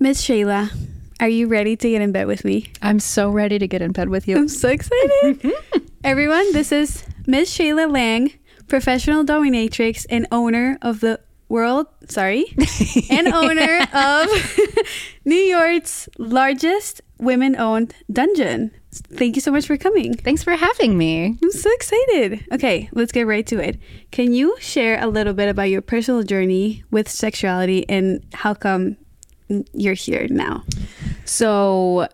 Miss Shayla, are you ready to get in bed with me? I'm so ready to get in bed with you. I'm so excited. Everyone, this is Miss Shayla Lang, professional dominatrix and owner of the and owner of New York's largest women-owned dungeon. Thank you so much for coming. Thanks for having me. I'm so excited. Okay, let's get right to it. Can you share a little bit about your personal journey with sexuality and how come you're here now? So,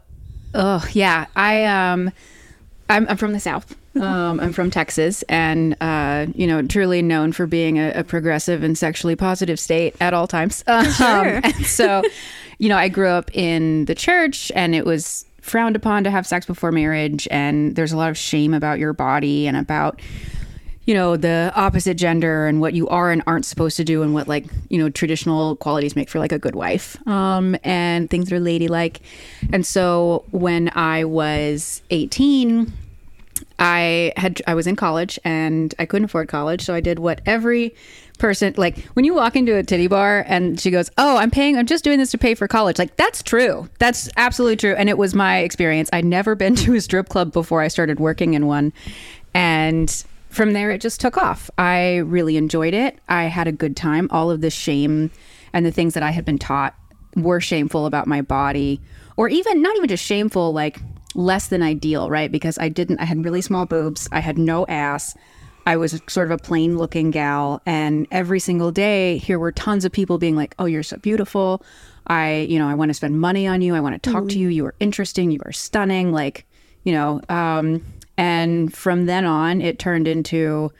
I'm from the South. I'm from Texas, and truly known for being a progressive and sexually positive state at all times. Sure. And so, I grew up in the church, and it was frowned upon to have sex before marriage, and there's a lot of shame about your body and about the opposite gender and what you are and aren't supposed to do and what traditional qualities make for a good wife, and things are ladylike. And so when I was 18, I was in college and I couldn't afford college, so I did what every person, when you walk into a titty bar and she goes, "Oh, I'm just doing this to pay for college." That's true. That's absolutely true. And it was my experience. I'd never been to a strip club before I started working in one. And from there, it just took off. I really enjoyed it. I had a good time. All of the shame and the things that I had been taught were shameful about my body, or not even just shameful, less than ideal, right? Because I had really small boobs. I had no ass. I was sort of a plain looking gal. And every single day here were tons of people being like, "Oh, you're so beautiful. I want to spend money on you. I want to talk to you. You are interesting. You are stunning." And from then on, it turned into,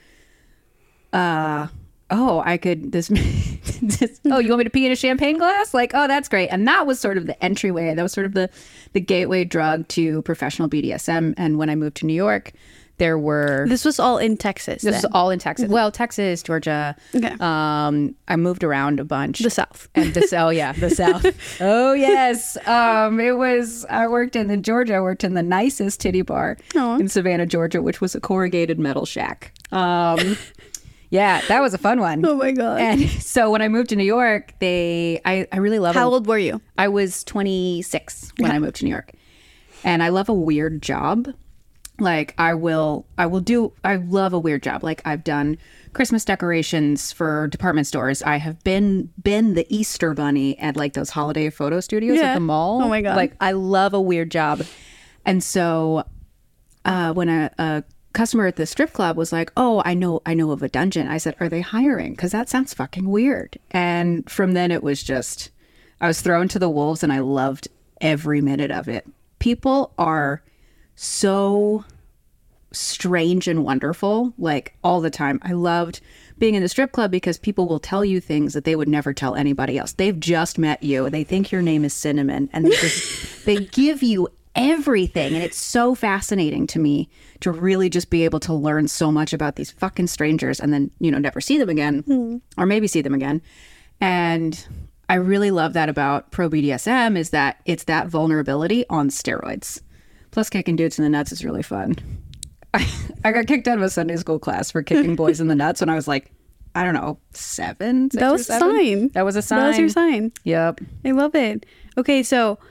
I could, oh, you want me to pee in a champagne glass? Oh, that's great. And that was sort of the entryway. That was sort of the gateway drug to professional BDSM. And when I moved to New York, This was all in Texas. This was all in Texas. Well, Texas, Georgia. Okay. I moved around a bunch. The South. And the South. Oh, yes. I worked in Georgia. I worked in the nicest titty bar in Savannah, Georgia, which was a corrugated metal shack. Yeah, that was a fun one. Oh my God. And so when I moved to New York, I really love How old were you? I was 26 when I moved to New York. And I love a weird job. I love a weird job. I've done Christmas decorations for department stores. I have been the Easter bunny at those holiday photo studios at the mall. Oh my God. I love a weird job. And so when a customer at the strip club was like, "Oh, I know of a dungeon," I said, "Are they hiring? Because that sounds fucking weird." And from then it was just, I was thrown to the wolves and I loved every minute of it. People are so strange and wonderful, all the time. I loved being in the strip club because people will tell you things that they would never tell anybody else. They've just met you. They think your name is Cinnamon, and they give you everything. And it's so fascinating to me to really just be able to learn so much about these fucking strangers and then, never see them again, or maybe see them again. And I really love that about pro BDSM, is that it's that vulnerability on steroids. Plus, kicking dudes in the nuts is really fun. I got kicked out of a Sunday school class for kicking boys in the nuts when I was I don't know, 7. That was a sign. That was a sign. That was your sign. Yep. I love it. Okay, so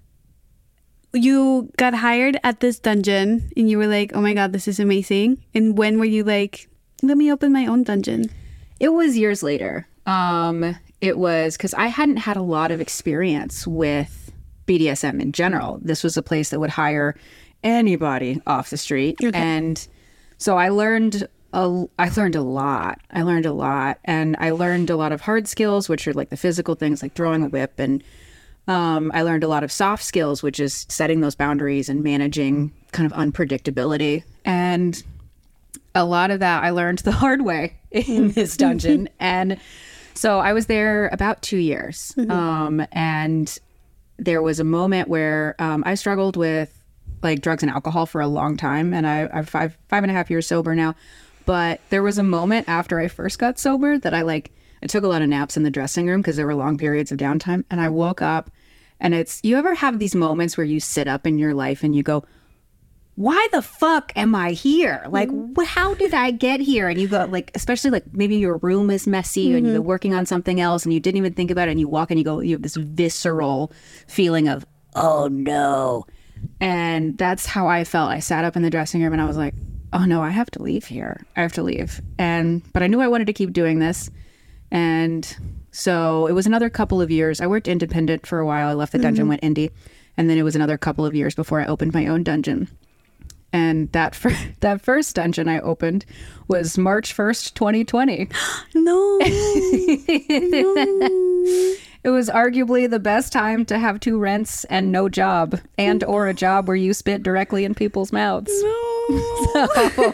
you got hired at this dungeon and you were like, "Oh my God, this is amazing." And when were you like, "Let me open my own dungeon"? It was years later. It was because I hadn't had a lot of experience with BDSM in general. This was a place that would hire anybody off the street. Okay. And so I learned a lot. And I learned a lot of hard skills, which are the physical things like throwing a whip. And I learned a lot of soft skills, which is setting those boundaries and managing kind of unpredictability. And a lot of that I learned the hard way in this dungeon. And so I was there about 2 years. And there was a moment where I struggled with drugs and alcohol for a long time, and I'm 5.5 years sober now. But there was a moment after I first got sober that I took a lot of naps in the dressing room because there were long periods of downtime, and I woke up, and you ever have these moments where you sit up in your life and you go, why the fuck am I here? Like, how did I get here? And you go, like, especially like maybe your room is messy and you've been working on something else and you didn't even think about it, and you walk and you go, you have this visceral feeling of, oh no. And that's how I felt. I sat up in the dressing room and I was like, oh no, I have to leave here. I have to leave. But I knew I wanted to keep doing this. And so it was another couple of years. I worked independent for a while. I left the dungeon, went indie. And then it was another couple of years before I opened my own dungeon. And that first dungeon I opened was March 1st, 2020. No. It was arguably the best time to have 2 rents and no job, and or a job where you spit directly in people's mouths. No.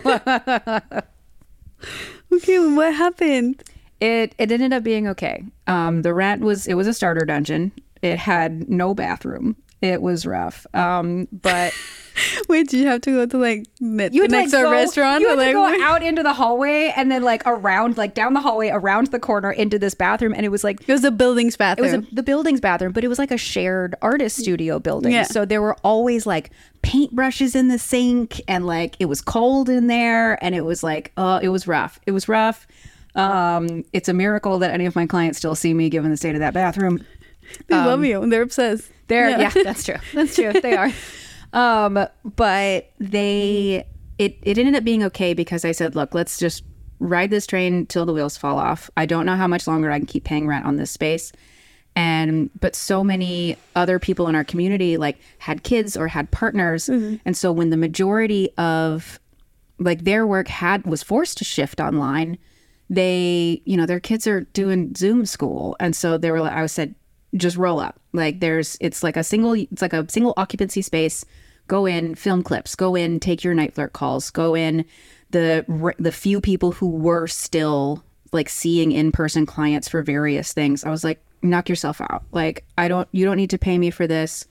Okay, what happened? It ended up being okay. The rent was a starter dungeon. It had no bathroom. It was rough. But wait, did you have to go to like you had next to to a go, restaurant? You had to go like, out into the hallway and then like around, like down the hallway, around the corner into this bathroom. And it was like, it was the building's bathroom. It was the building's bathroom, but it was like a shared artist studio building. Yeah. So there were always like paintbrushes in the sink, and like it was cold in there, and it was like, it was rough. It was rough. It's a miracle that any of my clients still see me given the state of that bathroom. They love you. They're obsessed. Yeah, that's true. That's true. They are. But it ended up being okay because I said, look, let's just ride this train till the wheels fall off. I don't know how much longer I can keep paying rent on this space. But so many other people in our community like had kids or had partners. And so when the majority of like their work was forced to shift online, they, their kids are doing Zoom school. And so they were like, I said, just roll up. Like it's like a single occupancy space. Go in, film clips, go in, take your night flirt calls, go in. The few people who were still like seeing in-person clients for various things, I was like, knock yourself out. Like, you don't need to pay me for this.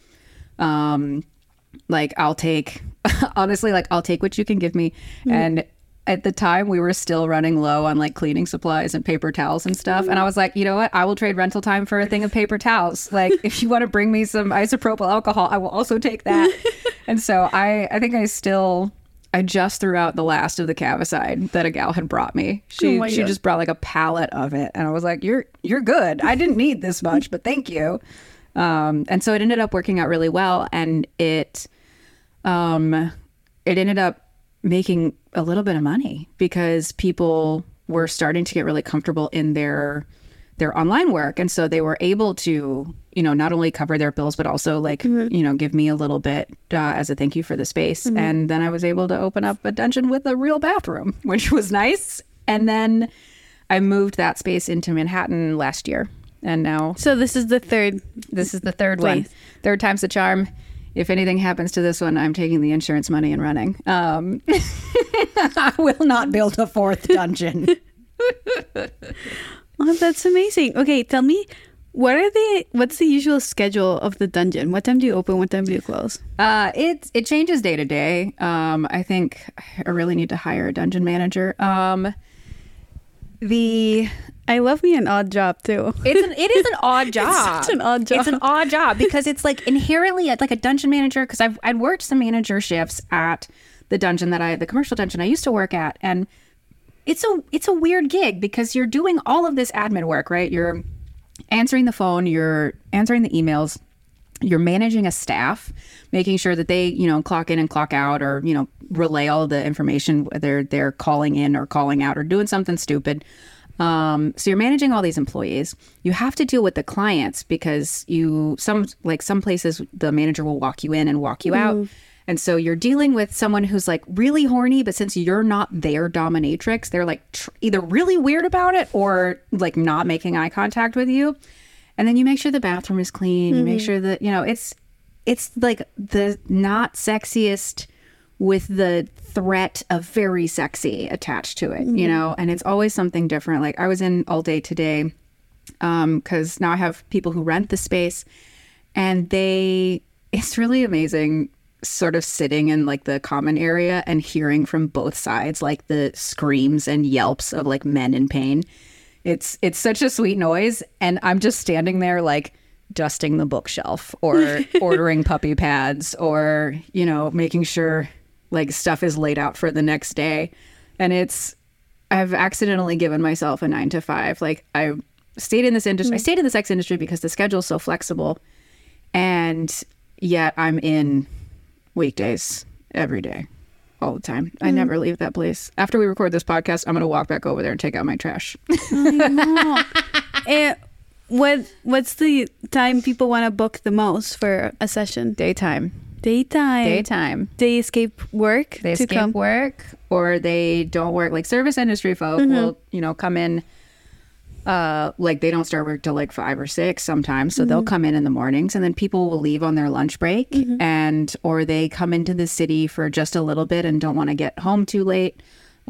Like I'll take, honestly, like I'll take what you can give me. And at the time we were still running low on like cleaning supplies and paper towels and stuff. And I was like, you know what? I will trade rental time for a thing of paper towels. Like if you want to bring me some isopropyl alcohol, I will also take that. And so I think I just threw out the last of the Cavicide that a gal had brought me. She just brought like a pallet of it. And I was like, you're good. I didn't need this much, but thank you. And so it ended up working out really well. And it ended up making a little bit of money because people were starting to get really comfortable in their online work. And so they were able to, not only cover their bills, but also like, give me a little bit as a thank you for the space. And then I was able to open up a dungeon with a real bathroom, which was nice. And then I moved that space into Manhattan last year. And now. So this is the third. This is the third one. Third time's the charm. If anything happens to this one, I'm taking the insurance money and running. I will not build a 4th dungeon. Oh, that's amazing. Okay, tell me, what's the usual schedule of the dungeon? What time do you open? What time do you close? It changes day to day. I think I really need to hire a dungeon manager. I love me an odd job too. It is an odd job. It's such an odd job. It's an odd job because it's like inherently like a dungeon manager, because I'd worked some manager shifts at the commercial dungeon I used to work at, and it's a weird gig because you're doing all of this admin work, right? You're answering the phone, you're answering the emails, you're managing a staff, making sure that they, clock in and clock out, or, relay all the information, whether they're calling in or calling out or doing something stupid. So you're managing all these employees. You have to deal with the clients because some places the manager will walk you in and walk you out. And so you're dealing with someone who's like really horny, but since you're not their dominatrix, they're like either really weird about it or like not making eye contact with you. And then you make sure the bathroom is clean. You make sure that, it's like the not sexiest with the threat of very sexy attached to it, and it's always something different. Like I was in all day today because now I have people who rent the space, and it's really amazing sort of sitting in like the common area and hearing from both sides, like the screams and yelps of like men in pain. It's such a sweet noise. And I'm just standing there like dusting the bookshelf or ordering puppy pads or, making sure like stuff is laid out for the next day. And I've accidentally given myself a 9 to 5. Like I stayed in this industry. I stayed in the sex industry because the schedule is so flexible. And yet I'm in weekdays every day, all the time. I never leave that place. After we record this podcast, I'm going to walk back over there and take out my trash. And what's the time people want to book the most for a session? Daytime. Daytime. They escape work. They escape work, or they don't work. Like service industry folk will, come in. Like they don't start work till like 5 or 6 sometimes, so they'll come in the mornings, and then people will leave on their lunch break, or they come into the city for just a little bit and don't want to get home too late.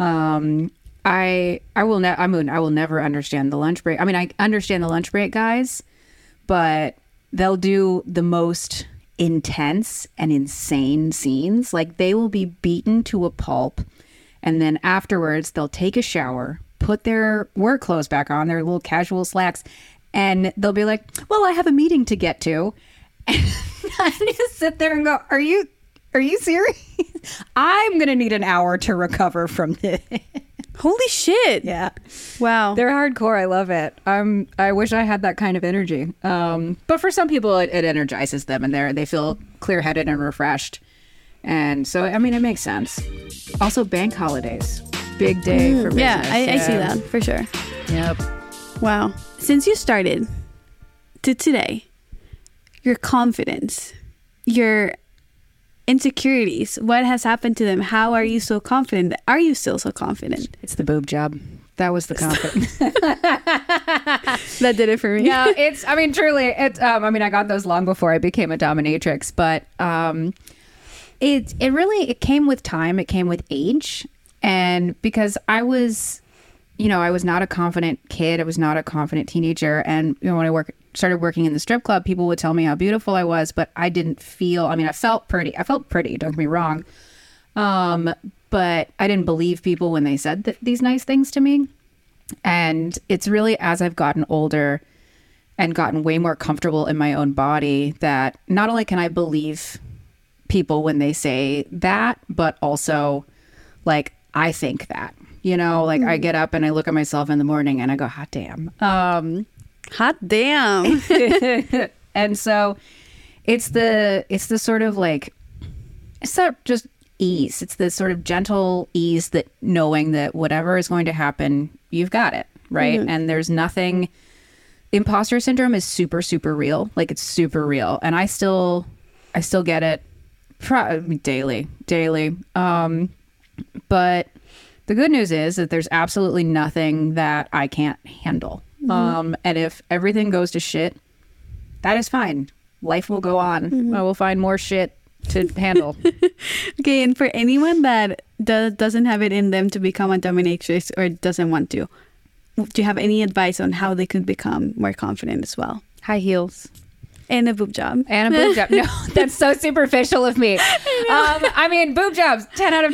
I will never understand the lunch break. I mean, I understand the lunch break guys, but they'll do the most intense and insane scenes. Like they will be beaten to a pulp, and then afterwards they'll take a shower, put their work clothes back on, their little casual slacks, and they'll be like, well, I have a meeting to get to. And I just sit there and go, are you serious? I'm going to need an hour to recover from this. Holy shit. Yeah. Wow. They're hardcore. I love it. I wish I had that kind of energy. But for some people, it energizes them, and they feel clear-headed and refreshed. And so, I mean, it makes sense. Also, bank holidays. Big day for business. Yeah, I see that for sure. Yep. Wow. Since you started to today, your confidence, your insecurities, what has happened to them? How are you so confident? Are you still so confident? It's the boob job. That was the confidence. That did it for me. No, truly, I got those long before I became a dominatrix, but it came with time. It came with age. And because I was not a confident kid, I was not a confident teenager. And when I started working in the strip club, people would tell me how beautiful I was, but I didn't feel, I felt pretty. Don't get me wrong. But I didn't believe people when they said these nice things to me. And it's really as I've gotten older and gotten way more comfortable in my own body that not only can I believe people when they say that, but also like, I think that, I get up and I look at myself in the morning and I go, hot damn. Hot damn. And so it's the sort of like, it's not just ease. It's this sort of gentle ease that knowing that whatever is going to happen, you've got it. Right. And there's nothing. Imposter syndrome is super, super real. Like it's super real. And I still get it daily. But the good news is that there's absolutely nothing that I can't handle. And if everything goes to shit, that is fine. Life will go on. I will find more shit to handle. Okay, and for anyone that doesn't have it in them to become a dominatrix or doesn't want to, do you have any advice on how they could become more confident as well? High heels. And a boob job. No, that's so superficial of me. Boob jobs, 10 out of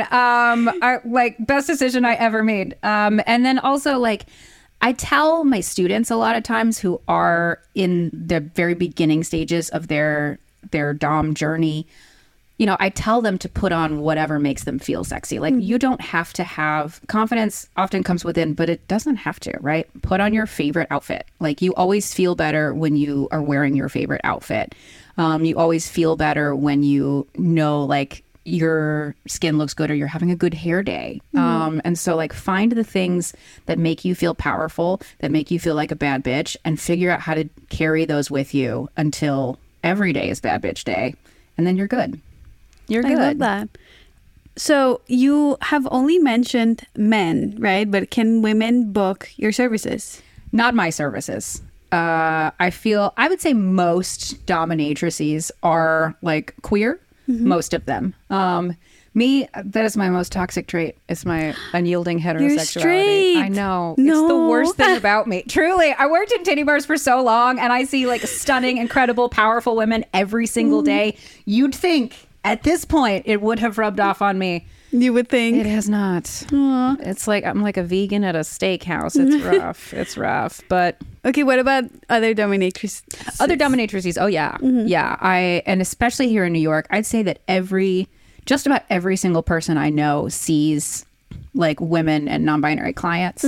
10. Best decision I ever made. And then also, I tell my students a lot of times who are in the very beginning stages of their dom journey, I tell them to put on whatever makes them feel sexy. You don't have to have confidence, often comes within, but it doesn't have to, right? Put on your favorite outfit. You always feel better when you are wearing your favorite outfit. You always feel better when you know, your skin looks good or you're having a good hair day. And so find the things that make you feel powerful, that make you feel like a bad bitch, and figure out how to carry those with you until every day is bad bitch day. And then you're good. You're good. I love that. So you have only mentioned men, right? But can women book your services? Not my services. I would say most dominatrices are queer. Most of them. Me, that is my most toxic trait. It's my unyielding heterosexuality. You're straight. I know. No. It's the worst thing about me. Truly, I worked in titty bars for so long, and I see stunning, incredible, powerful women every single day. You'd think at this point it would have rubbed off on me. You would think. It has not. Aww. It's I'm like a vegan at a steakhouse. It's rough. It's rough. But okay, what about other dominatrices? Other dominatrices. Oh yeah. Yeah. And especially here in New York, I'd say that every just about every single person I know sees like women and non-binary clients,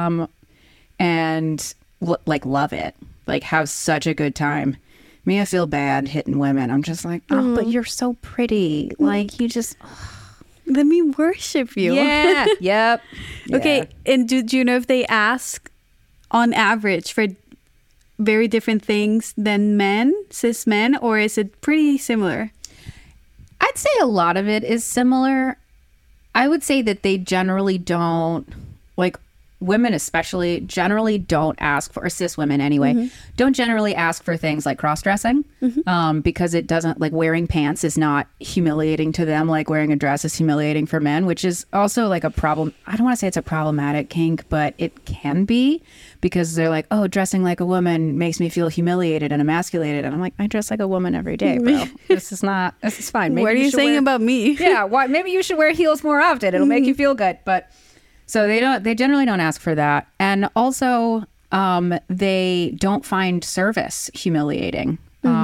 and like love it, like have such a good time. Me, I feel bad hitting women. I'm just like, oh, but you're so pretty. Like you just, let me worship you. yeah, yep. Okay, Yeah. and do you know if they ask on average for very different things than cis men, or is it pretty similar? I'd say a lot of it is similar. I would say that they generally don't, like women especially, generally don't ask for, or cis women anyway, don't generally ask for things like cross-dressing, because it doesn't, like wearing pants is not humiliating to them like wearing a dress is humiliating for men, which is also like a problem. I don't want to say it's a problematic kink, but it can be, because they're like, oh, dressing like a woman makes me feel humiliated and emasculated. And I'm like, I dress like a woman every day, bro. This is fine. Maybe What are you saying about me? Yeah, why? Maybe you should wear heels more often. It'll make you feel good. But so they generally don't ask for that. And also, they don't find service humiliating.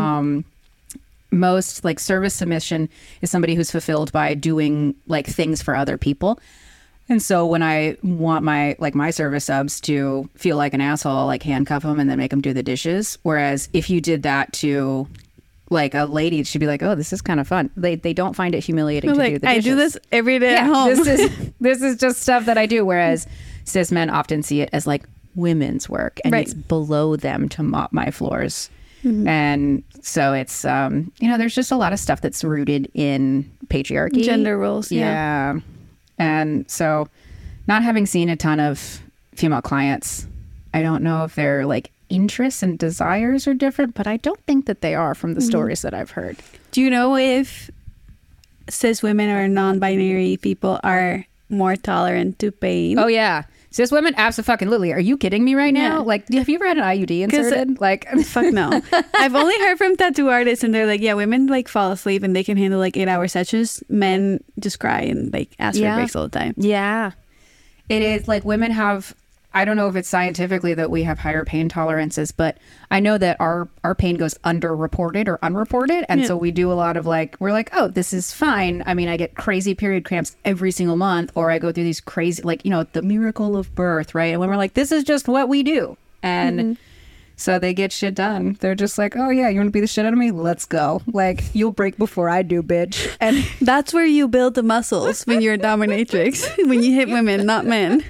Most like service submission is somebody who's fulfilled by doing like things for other people. And so when I want my service subs to feel like an asshole, like handcuff them and then make them do the dishes. Whereas if you did that to like a lady, she'd be like, oh, this is kind of fun. They don't find it humiliating to do the dishes. I do this every day at home. This is just stuff that I do. Whereas cis men often see it as like women's work, and it's below them to mop my floors. And so it's, there's just a lot of stuff that's rooted in patriarchy. Gender roles. Yeah. And so not having seen a ton of female clients, I don't know if their like interests and desires are different, but I don't think that they are from the stories that I've heard. Do you know if cis women or non-binary people are more tolerant to pain? Oh, yeah. Cis women, absolutely. Are you kidding me right now? Yeah. Like, have you ever had an IUD inserted? Like, fuck no. I've only heard from tattoo artists, and they're like, yeah, women like fall asleep and they can handle like 8-hour sessions. Men just cry and like ask for breaks all the time. Yeah. It is like women have, I don't know if it's scientifically that we have higher pain tolerances, but I know that our pain goes underreported or unreported. And so we do a lot of like, we're like, oh, this is fine. I mean, I get crazy period cramps every single month, or I go through these crazy, like, the miracle of birth, right? And when we're like, this is just what we do. And so they get shit done. They're just like, oh yeah, you want to beat the shit out of me? Let's go. Like, you'll break before I do, bitch. And that's where you build the muscles when you're a dominatrix, when you hit women, not men.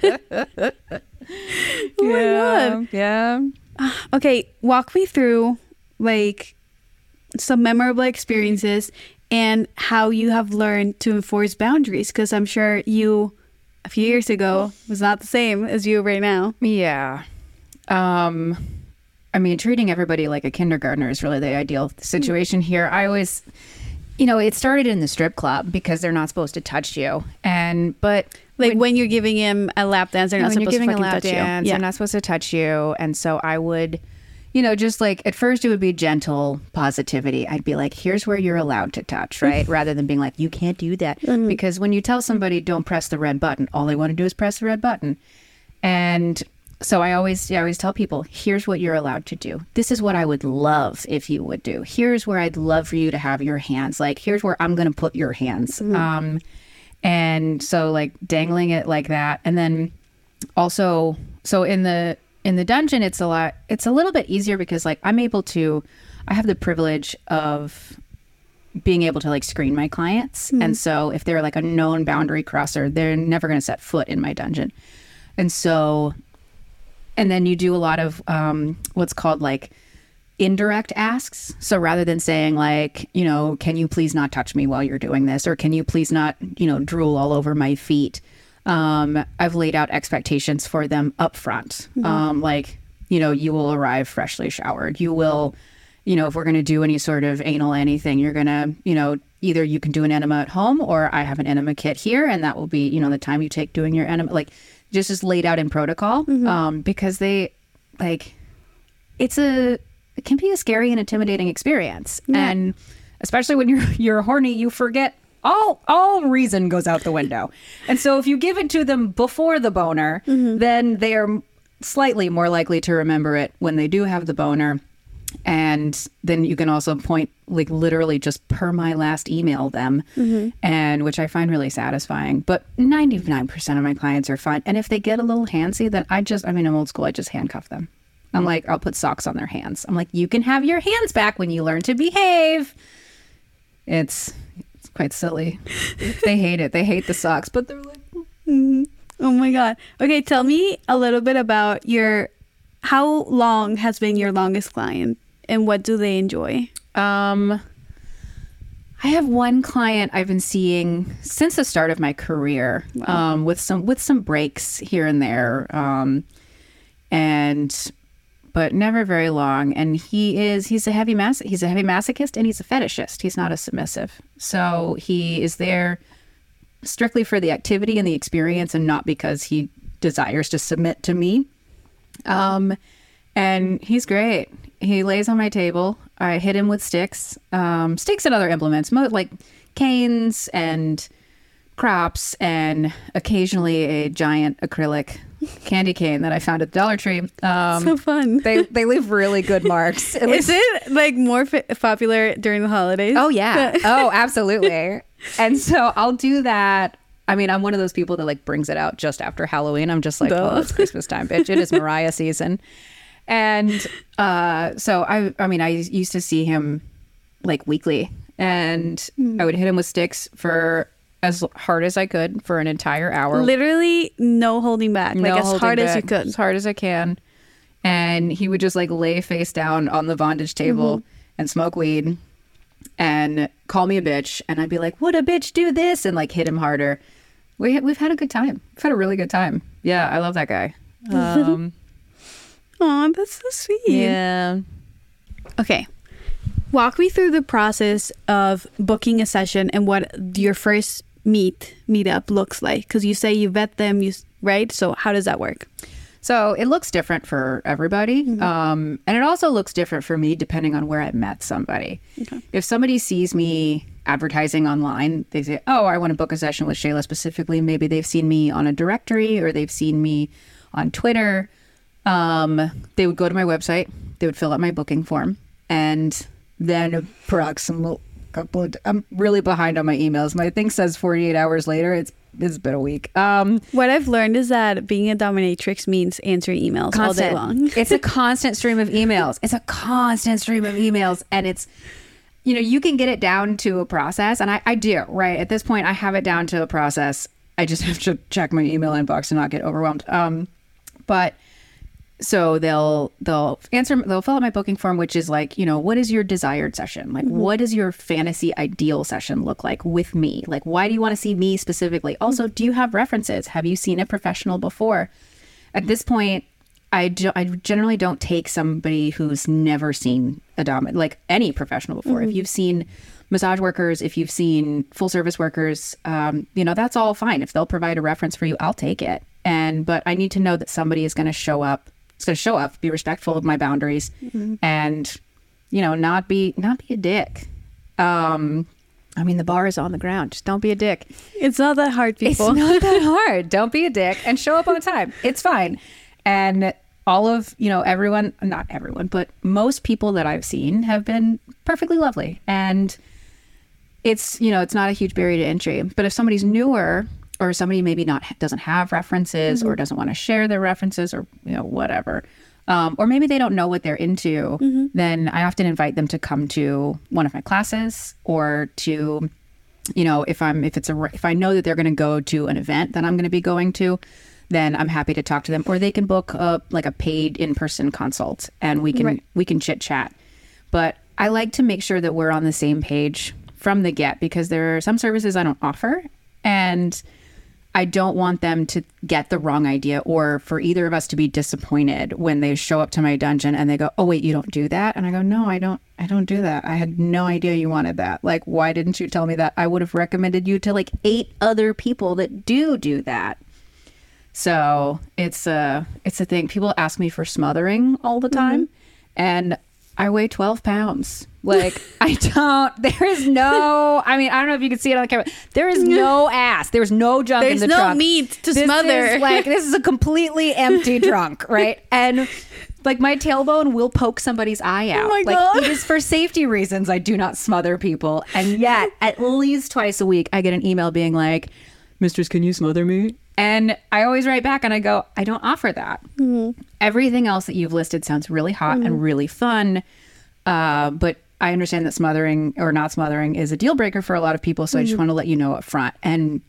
Oh my God. Yeah. Okay, walk me through like some memorable experiences and how you have learned to enforce boundaries, because I'm sure you a few years ago was not the same as you right now. Yeah. I mean, treating everybody like a kindergartner is really the ideal situation here. I always, it started in the strip club because they're not supposed to touch you. But like when you're giving him a lap dance, they're not supposed to fucking touch you. Yeah. They're not supposed to touch you. And so I would, just like at first it would be gentle positivity. I'd be like, here's where you're allowed to touch, right? Rather than being like, you can't do that. Because when you tell somebody don't press the red button, all they want to do is press the red button. And so I always tell people, here's what you're allowed to do. This is what I would love if you would do. Here's where I'd love for you to have your hands. Like, here's where I'm going to put your hands. And so like dangling it like that. And then also, so in the dungeon, it's a little bit easier because like I have the privilege of being able to like screen my clients. And so if they're like a known boundary crosser, they're never going to set foot in my dungeon. And so, and then you do a lot of what's called like indirect asks. So rather than saying like, can you please not touch me while you're doing this? Or can you please not, drool all over my feet? I've laid out expectations for them up front. Like, you will arrive freshly showered. You will, if we're going to do any sort of anal anything, you're going to, either you can do an enema at home or I have an enema kit here. And that will be, the time you take doing your enema, like just is laid out in protocol. Because they like, it can be a scary and intimidating experience. Yeah. And especially when you're horny, you forget all reason goes out the window. And so if you give it to them before the boner, then they are slightly more likely to remember it when they do have the boner. And then you can also point, like, literally just per my last email them, and which I find really satisfying. But 99% of my clients are fine. And if they get a little handsy, then I'm old school. I just handcuff them. I'm like, I'll put socks on their hands. I'm like, you can have your hands back when you learn to behave. It's quite silly. They hate it. They hate the socks, but they're like, Oh my God. Okay, tell me a little bit about how long has been your longest client and what do they enjoy? I have one client I've been seeing since the start of my career, with some breaks here and there, but never very long. And he's a heavy masochist, and he's a fetishist. He's not a submissive. So he is there strictly for the activity and the experience, and not because he desires to submit to me. And he's great. He lays on my table. I hit him with sticks and other implements, like canes and crops, and occasionally a giant acrylic candy cane that I found at the Dollar Tree. So fun. They leave really good marks. Is it like more popular during the holidays? Oh, yeah. Oh, absolutely. And so I'll do that. I mean, I'm one of those people that like brings it out just after Halloween. I'm just like, oh, it's Christmas time, bitch. It is Mariah season. And so I used to see him like weekly, and I would hit him with sticks for as hard as I could for an entire hour. Literally no holding back. Like as hard as you could. As hard as I can. And he would just like lay face down on the bondage table and smoke weed and call me a bitch. And I'd be like, would a bitch do this? And like hit him harder. We've had a good time. We've had a really good time. Yeah, I love that guy. Oh, that's so sweet. Yeah. Okay. Walk me through the process of booking a session and what your first meetup looks like. Because you say you vet them, right? So how does that work? So it looks different for everybody. And it also looks different for me depending on where I met somebody. Okay. If somebody sees me advertising online, they say, oh, I want to book a session with Shayla specifically. Maybe they've seen me on a directory or they've seen me on Twitter. They would go to my website, they would fill out my booking form, and then approximately I'm really behind on my emails. My thing says 48 hours later. It's been a week. What I've learned is that being a dominatrix means answering emails all day long. It's a constant stream of emails. And it's, you can get it down to a process, and I do, right? At this point, I have it down to a process. I just have to check my email inbox and not get overwhelmed. But so they'll fill out my booking form, which is like, what is your desired session? Like, what does your fantasy ideal session look like with me? Like, why do you want to see me specifically? Also, do you have references? Have you seen a professional before? At this point, I generally don't take somebody who's never seen like any professional before. If you've seen massage workers, if you've seen full service workers, that's all fine. If they'll provide a reference for you, I'll take it. But I need to know that somebody is going to show up. It's going to show up, be respectful of my boundaries, and, not be a dick. The bar is on the ground. Just don't be a dick. It's not that hard, people. It's not that hard. Don't be a dick and show up on time. It's fine. And all of, everyone, not everyone, but most people that I've seen have been perfectly lovely. And it's, it's not a huge barrier to entry. But if somebody's newer, or somebody maybe doesn't have references or doesn't want to share their references or, whatever. Or maybe they don't know what they're into. Then I often invite them to come to one of my classes or to, if I know that they're going to go to an event that I'm going to be going to, then I'm happy to talk to them. Or they can book a paid in-person consult and we can chit chat. But I like to make sure that we're on the same page from the get, because there are some services I don't offer, and I don't want them to get the wrong idea, or for either of us to be disappointed when they show up to my dungeon and they go, oh, wait, you don't do that? And I go, no, I don't do that. I had no idea you wanted that. Like, why didn't you tell me that? I would have recommended you to 8 other people that do that. So it's a thing. People ask me for smothering all the time, and I weigh 12 pounds. Like, I don't know if you can see it on the camera. There is no ass. There's no junk in the trunk. There's no meat to smother. This is a completely empty trunk, right? And Like my tailbone will poke somebody's eye out. my like God. it is for safety reasons. I do not smother people. And yet at least twice a week, I get an email being like, "Mistress, can you smother me?" And I always write back and I go, I don't offer that. Everything else that you've listed sounds really hot and really fun. But I understand that smothering or not smothering is a deal breaker for a lot of people. So I just want to let you know up front. And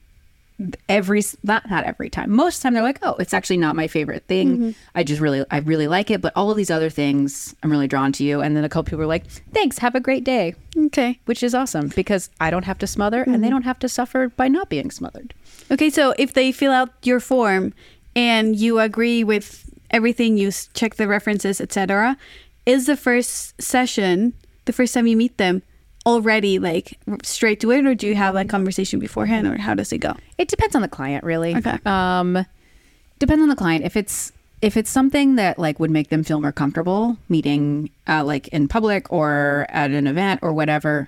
not every time, most of the time they're like, oh, it's actually not my favorite thing. I really like it. But all of these other things, I'm really drawn to you. And then a couple people are like, thanks, have a great day. Okay. Which is awesome because I don't have to smother and they don't have to suffer by not being smothered. Okay, so if they fill out your form and you agree with everything, you check the references, etc., is the first session, the first time you meet them, already like straight to it, or do you have like conversation beforehand, or how does it go? It depends on the client, really. Okay. Depends on the client. If it's something that like would make them feel more comfortable meeting like in public or at an event or whatever,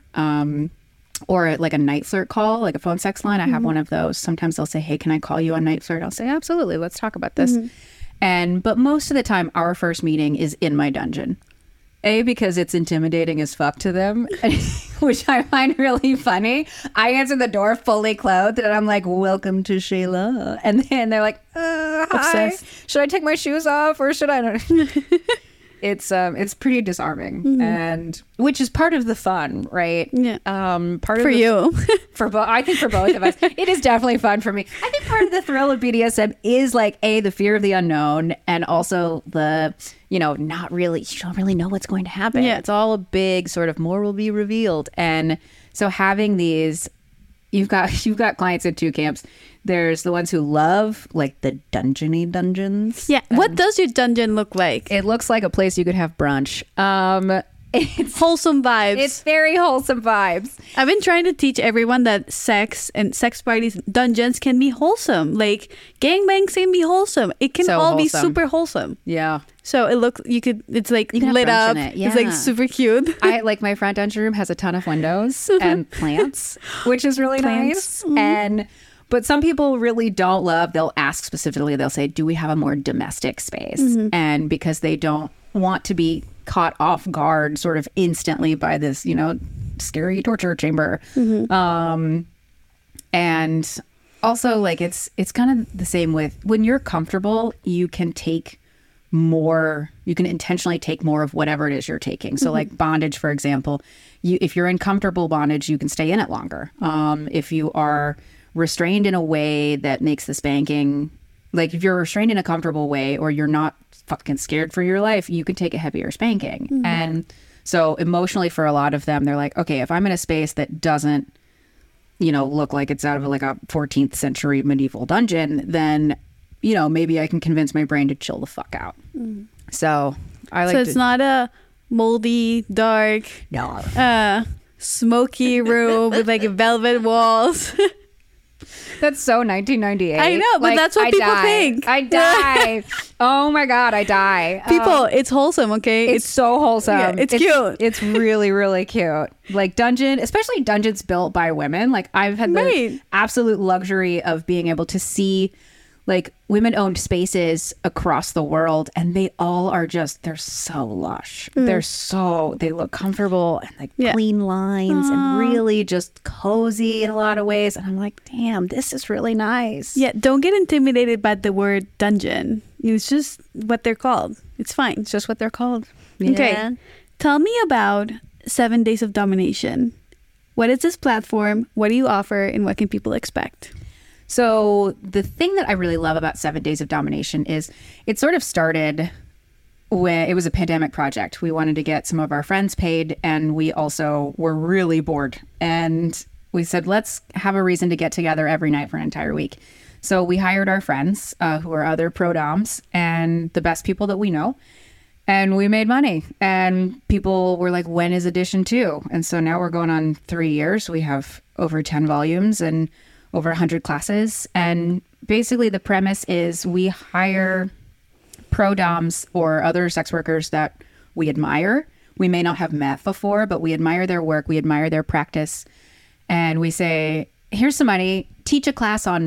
or like a night flirt call, like a phone sex line. I have one of those. Sometimes they'll say, hey, can I call you on night flirt? I'll say, absolutely. Let's talk about this. But most of the time, our first meeting is in my dungeon. A, because it's intimidating as fuck to them, which I find really funny. I answer the door fully clothed and I'm like, welcome to Shayla. And then they're like, hi. Obsessed. Should I take my shoes off or should I not? It's pretty disarming, and which is part of the fun, right? Yeah. Part of For you. I think for both of us, it is definitely fun for me. I think part of the thrill of BDSM is like the fear of the unknown, and also the you don't really know what's going to happen. Yeah. It's all a big sort of more will be revealed, and so having these. You've got clients in two camps. There's the ones who love like the dungeony dungeons. Yeah. What does your dungeon look like? It looks like a place you could have brunch. It's Wholesome vibes. It's very wholesome vibes. I've been trying to teach everyone that sex and sex parties, dungeons can be wholesome. Like gangbangs can be wholesome. It can So all be wholesome. super wholesome. Yeah. So it's like You can have lit brunch up. in it, It's like yeah. super cute. I like my front dungeon room has a ton of windows and plants, which is really Plants. nice. But some people really don't love, they'll ask specifically, they'll say, do we have a more domestic space? And because they don't want to be caught off guard sort of instantly by this, scary torture chamber. And also like it's kind of the same with when you're comfortable, you can intentionally take more of whatever it is you're taking. So like bondage, for example, if you're in comfortable bondage, you can stay in it longer. If you are restrained in a way that makes the spanking, like if you're restrained in a comfortable way or you're not fucking scared for your life, you can take a heavier spanking. And so emotionally for a lot of them, they're like, okay, if I'm in a space that doesn't, look like it's out of like a 14th century medieval dungeon, then maybe I can convince my brain to chill the fuck out. So I like. So it's not a moldy, dark, smoky room with like velvet walls. That's so 1998. I know, but that's what people think. I die. Oh my God, I die. People, it's wholesome, okay? It's so wholesome. Yeah, it's cute. It's really, really cute. Like especially dungeons built by women. Like I've had the Right. absolute luxury of being able to see like women-owned spaces across the world, and they all are they're so lush. They look comfortable and like Yeah. clean lines and really just cozy in a lot of ways. And I'm like, damn, this is really nice. Yeah, don't get intimidated by the word dungeon. It's just what they're called. It's fine. It's just what they're called. Okay. Tell me about 7 Days of Domination. What is this platform? What do you offer? And what can people expect? So the thing that I really love about 7 Days of Domination is it sort of started when it was a pandemic project. We wanted to get some of our friends paid, and we also were really bored. And we said, let's have a reason to get together every night for an entire week. So we hired our friends who are other pro doms and the best people that we know. And we made money. And people were like, when is edition 2? And so now we're going on 3 years. We have over 10 volumes and over 100 classes. And basically the premise is we hire pro doms or other sex workers that we admire. We may not have met before, but we admire their work. We admire their practice. And we say, here's some money, teach a class on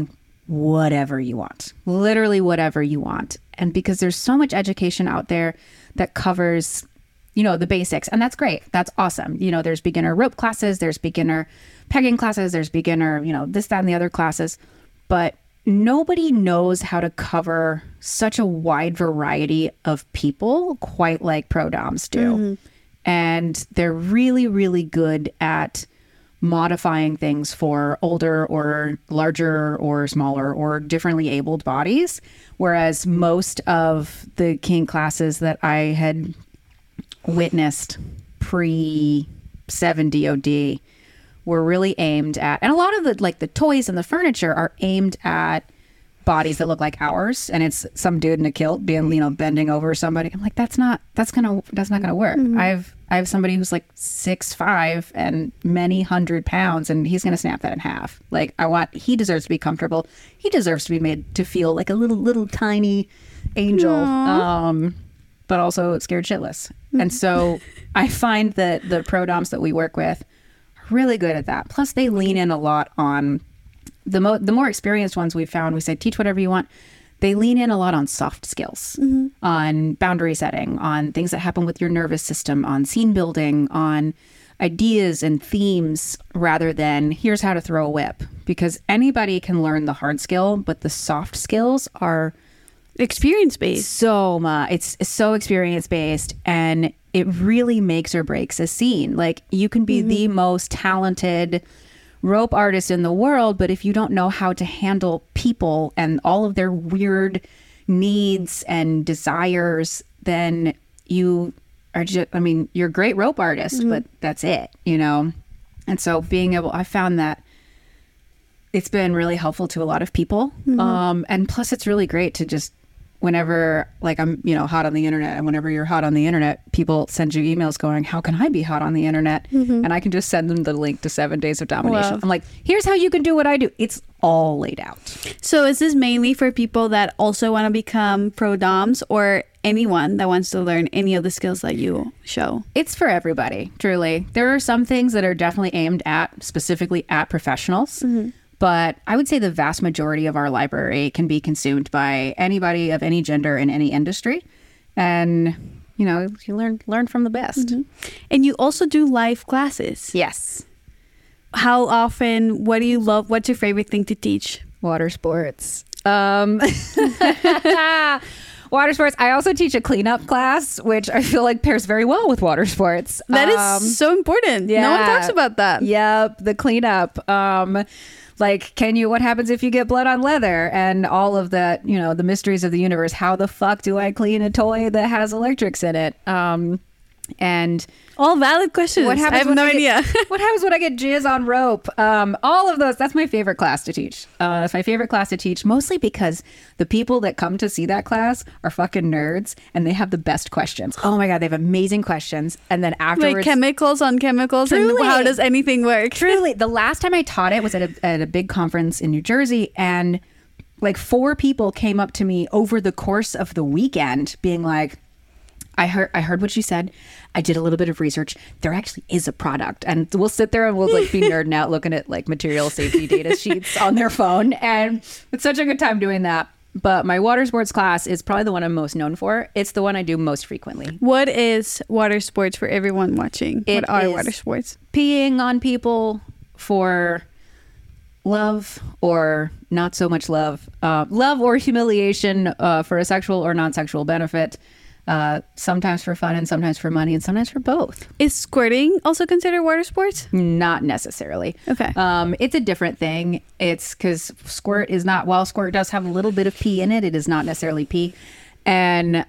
whatever you want, literally whatever you want. And because there's so much education out there that covers, you know, the basics, and that's great. That's awesome. You know, there's beginner rope classes, there's beginner pegging classes, there's beginner, you know, this, that, and the other classes. But nobody knows how to cover such a wide variety of people quite like pro doms do. And they're really, really good at modifying things for older or larger or smaller or differently abled bodies. Whereas most of the kink classes that I had witnessed pre-7 DOD were really aimed at, and a lot of the like the toys and the furniture are aimed at bodies that look like ours, and it's some dude in a kilt being, you know, bending over somebody. I'm like, that's not gonna work. I have somebody who's like 6'5" and many 100 pounds, and he's gonna snap that in half. Like, he deserves to be comfortable. He deserves to be made to feel like a little tiny angel, but also scared shitless. And so I find that the pro doms that we work with are really good at that. Plus, they lean in a lot on the more experienced ones we've found. We say, teach whatever you want. They lean in a lot on soft skills, on boundary setting, on things that happen with your nervous system, on scene building, on ideas and themes, rather than here's how to throw a whip. Because anybody can learn the hard skill, but the soft skills are experience-based. It's so experience-based, and it really makes or breaks a scene. Like, you can be the most talented rope artist in the world, but if you don't know how to handle people and all of their weird needs and desires, then you are just, I mean, you're a great rope artist, but that's it, you know? And so I found that it's been really helpful to a lot of people. And plus it's really great to just, whenever, like, I'm, you know, hot on the internet, and whenever you're hot on the internet, people send you emails going, how can I be hot on the internet? And I can just send them the link to 7 Days of Domination. Wow. I'm like, here's how you can do what I do. It's all laid out. So is this mainly for people that also want to become pro doms, or anyone that wants to learn any of the skills that you show? It's for everybody, truly. There are some things that are definitely aimed at, specifically at professionals. But I would say the vast majority of our library can be consumed by anybody of any gender in any industry. And, you know, you learn from the best. And you also do live classes. Yes. How often? What do you love? What's your favorite thing to teach? Water sports. Water sports. I also teach a cleanup class, which I feel like pairs very well with water sports. That is so important. Yeah. No one talks about that. Yep. The cleanup. Like, what happens if you get blood on leather, and all of that, you know, the mysteries of the universe. How the fuck do I clean a toy that has electrics in it? And all valid questions. What happens? I have no idea. What happens when I get jizz on rope? All of those. That's my favorite class to teach. That's my favorite class to teach, mostly because the people that come to see that class are fucking nerds, and they have the best questions. Oh my God, they have amazing questions. And then afterwards, like chemicals on chemicals. Truly. And how does anything work? Truly. The last time I taught it was at a big conference in New Jersey, and like 4 people came up to me over the course of the weekend being like, I heard what you said. I did a little bit of research. There actually is a product. And we'll sit there and we'll like be nerding out looking at like material safety data sheets on their phone. And it's such a good time doing that. But my water sports class is probably the one I'm most known for. It's the one I do most frequently. What is water sports for everyone watching? What are water sports? Peeing on people for love or not so much love. Love or humiliation for a sexual or non-sexual benefit. Sometimes for fun and sometimes for money and sometimes for both. Is squirting also considered water sports? Not necessarily. Okay. It's a different thing. It's because squirt is not, while squirt does have a little bit of pee in it, it is not necessarily pee. And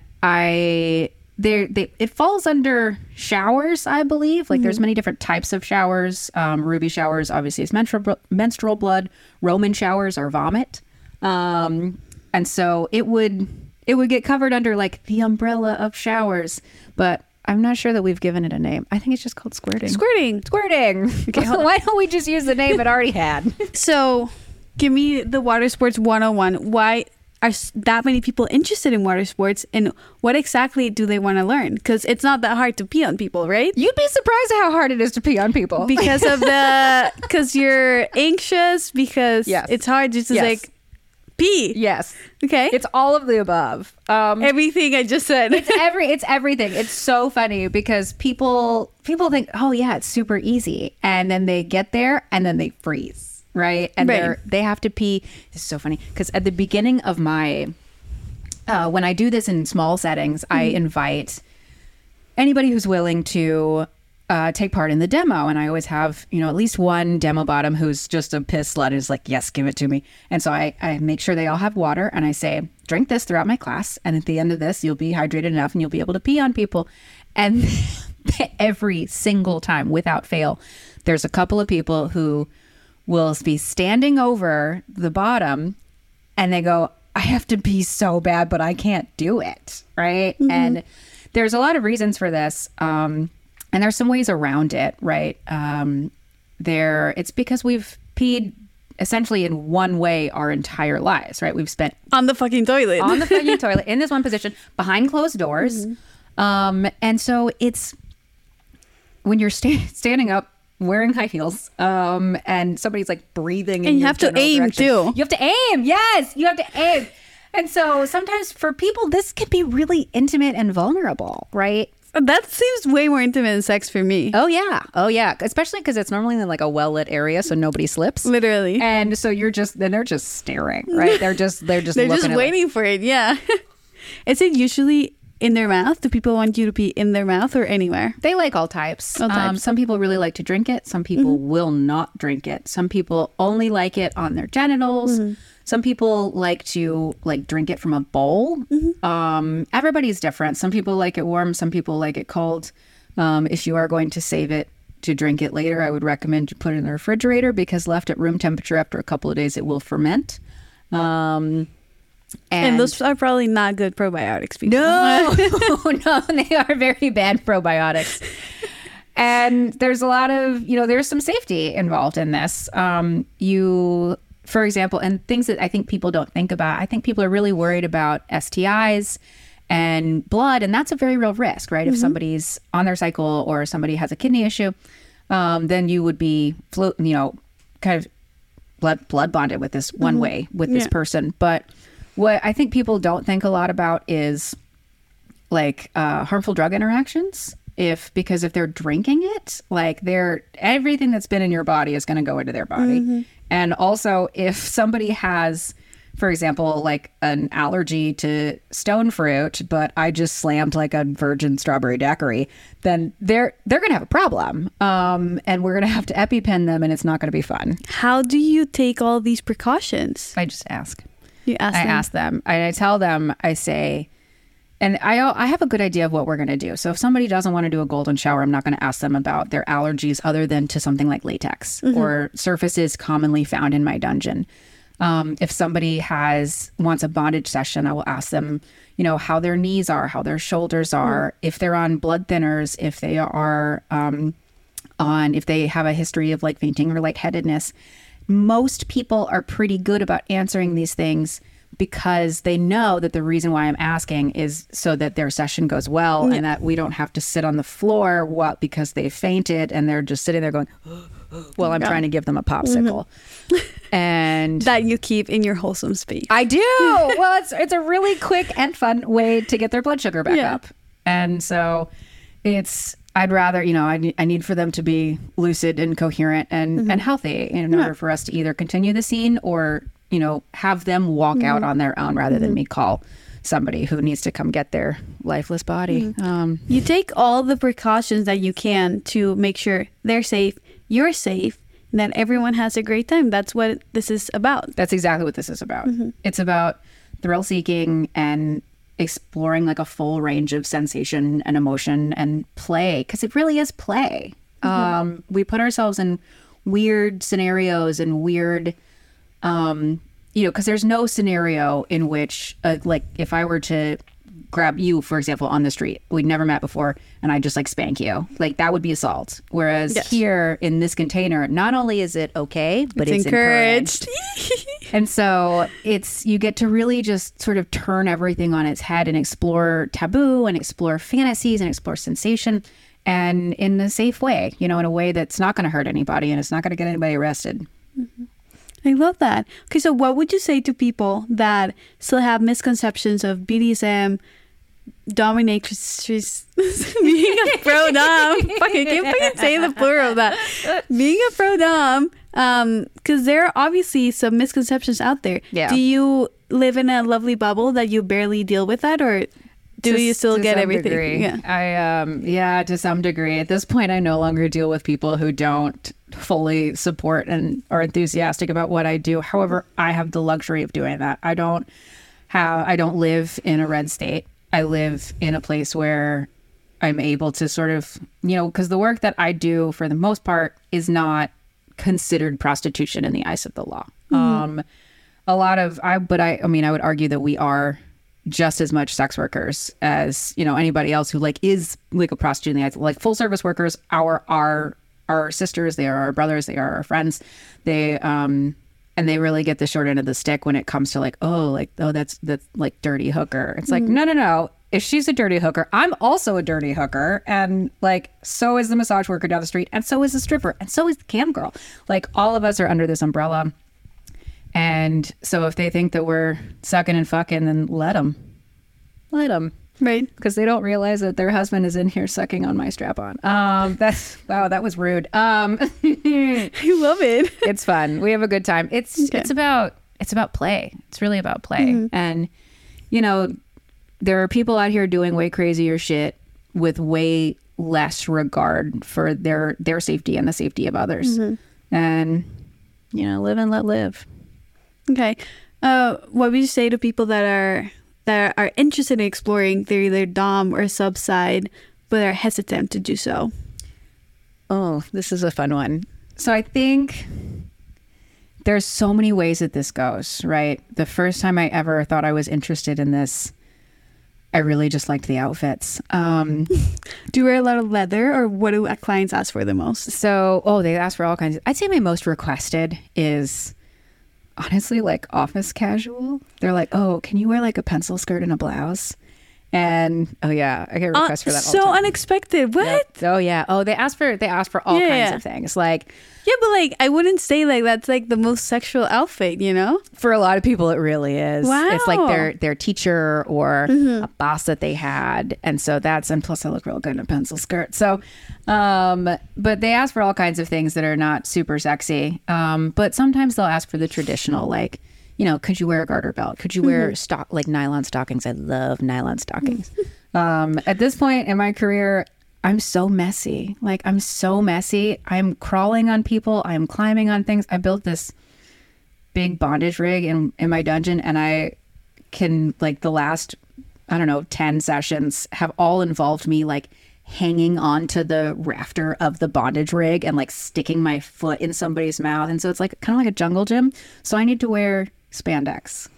it falls under showers, I believe. Like there's many different types of showers. Ruby showers obviously is menstrual blood. Roman showers are vomit. And so it would get covered under like the umbrella of showers, but I'm not sure that we've given it a name. I think it's just called squirting. Squirting. Okay, why don't we just use the name it already had? So give me the water sports 101. Why are that many people interested in water sports, and what exactly do they want to learn? Because it's not that hard to pee on people, right? You'd be surprised how hard it is to pee on people. Because you're anxious, because it's hard just to like Pee. Yes. Okay. It's all of the above. Everything I just said. It's everything. It's so funny because people think, oh yeah, it's super easy, and then they get there and then they freeze, right? And they have to pee. It's so funny because at the beginning of my when I do this in small settings, I invite anybody who's willing to take part in the demo, and I always have at least one demo bottom who's just a piss slut who's like, yes, give it to me. And so I make sure they all have water, and I say, drink this throughout my class, and at the end of this you'll be hydrated enough and you'll be able to pee on people. And every single time without fail, there's a couple of people who will be standing over the bottom and they go, I have to pee so bad but I can't do it, right? And there's a lot of reasons for this. And there's some ways around it, right? It's because we've peed essentially in one way our entire lives, right? We've spent on the fucking toilet. On the fucking toilet, in this one position, behind closed doors. And so it's when you're standing up, wearing high heels, and somebody's like breathing in and you have to aim direction. too. You have to aim. Yes, you have to aim. And so sometimes for people, this can be really intimate and vulnerable, right? That seems way more intimate than sex for me. Oh yeah, especially because it's normally in like a well-lit area, so nobody slips. Literally. And so they're just staring, right? They're just they're just waiting for it. Yeah. Is it usually in their mouth? Do people want you to be in their mouth or anywhere? They like all types. All types. Some people really like to drink it. Some people will not drink it. Some people only like it on their genitals. Some people like to drink it from a bowl. Everybody's different. Some people like it warm. Some people like it cold. If you are going to save it to drink it later, I would recommend you put it in the refrigerator because left at room temperature after a couple of days, it will ferment. And those are probably not good probiotics, people. No, no, they are very bad probiotics. And there's a lot of, there's some safety involved in this. For example, and things that I think people don't think about. I think people are really worried about STIs and blood, and that's a very real risk, right? If somebody's on their cycle or somebody has a kidney issue, then you would be, kind of blood bonded with this one way with this person. But what I think people don't think a lot about is harmful drug interactions. Because if they're drinking it, everything that's been in your body is going to go into their body. And also if somebody has, for example, an allergy to stone fruit, but I just slammed a virgin strawberry daiquiri, then they're going to have a problem. And we're going to have to EpiPen them and it's not going to be fun. How do you take all these precautions? I just ask. You ask them? I ask them. I tell them, I say, and I have a good idea of what we're going to do. So if somebody doesn't want to do a golden shower, I'm not going to ask them about their allergies other than to something like latex or surfaces commonly found in my dungeon. If somebody wants a bondage session, I will ask them, how their knees are, how their shoulders are, if they're on blood thinners, if they are if they have a history of fainting or lightheadedness. Most people are pretty good about answering these things because they know that the reason why I'm asking is so that their session goes well and that we don't have to sit on the floor because they fainted and they're just sitting there going, well, I'm trying to give them a popsicle. And that you keep in your wholesome space. I do. Well, it's a really quick and fun way to get their blood sugar back up. And so I'd rather, I need for them to be lucid and coherent and healthy in order for us to either continue the scene or have them walk out on their own rather than me call somebody who needs to come get their lifeless body. You take all the precautions that you can to make sure they're safe, you're safe, and that everyone has a great time. That's what this is about. That's exactly what this is about. It's about thrill seeking and exploring a full range of sensation and emotion and play, because it really is play. We put ourselves in weird scenarios and weird because there's no scenario in which if I were to grab you, for example, on the street, we'd never met before, and I just spank you, that would be assault. Whereas here in this container, not only is it okay, but it's encouraged. And so you get to really just sort of turn everything on its head and explore taboo and explore fantasies and explore sensation, and in a safe way, in a way that's not going to hurt anybody and it's not going to get anybody arrested. I love that. Okay, so what would you say to people that still have misconceptions of BDSM, dominatrix, being a pro dom? Fuck, I can't fucking say the plural of that. Being a pro dom, because there are obviously some misconceptions out there. Yeah. Do you live in a lovely bubble that you barely deal with that, or do you still get everything? Degree. Yeah. Yeah, to some degree. At this point, I no longer deal with people who don't fully support and are enthusiastic about what I do. However, I have the luxury of doing that. I don't live in a red state. I live in a place where I'm able to sort of, because the work that I do for the most part is not considered prostitution in the eyes of the law. I would argue that we are just as much sex workers as, anybody else who is a prostitute in the eyes, like full service workers, our sisters, they are our brothers, they are our friends. And they really get the short end of the stick when it comes to that's dirty hooker. It's like, no. If she's a dirty hooker, I'm also a dirty hooker. And so is the massage worker down the street. And so is the stripper. And so is the cam girl. All of us are under this umbrella. And so if they think that we're sucking and fucking, then let them. Right. Because they don't realize that their husband is in here sucking on my strap on. That was rude. I love it. It's fun. We have a good time. It's about play. It's really about play. Mm-hmm. And, there are people out here doing way crazier shit with way less regard for their safety and the safety of others. Mm-hmm. And, live and let live. Okay. What would you say to people that are interested in exploring their either dom or sub side, but are hesitant to do so? Oh, this is a fun one. So I think there's so many ways that this goes, right? The first time I ever thought I was interested in this, I really just liked the outfits. Do you wear a lot of leather, or what do clients ask for the most? So, they ask for all kinds. I'd say my most requested is honestly office casual. They're like, oh, can you wear a pencil skirt and a blouse? And I get requests for that all the time. So unexpected. What? Yep. Oh yeah. Oh, they ask for all kinds of things. Yeah, but I wouldn't say that's the most sexual outfit, For a lot of people, it really is. Wow. It's their teacher or a boss that they had, and so and plus I look real good in a pencil skirt. So, but they ask for all kinds of things that are not super sexy. But sometimes they'll ask for the traditional, could you wear a garter belt? Could you wear nylon stockings? I love nylon stockings. At this point in my career, I'm so messy. I'm crawling on people. I'm climbing on things. I built this big bondage rig in my dungeon, and I can, the last, 10 sessions have all involved me, hanging onto the rafter of the bondage rig and, sticking my foot in somebody's mouth. And so it's kind of like a jungle gym. So I need to wear spandex.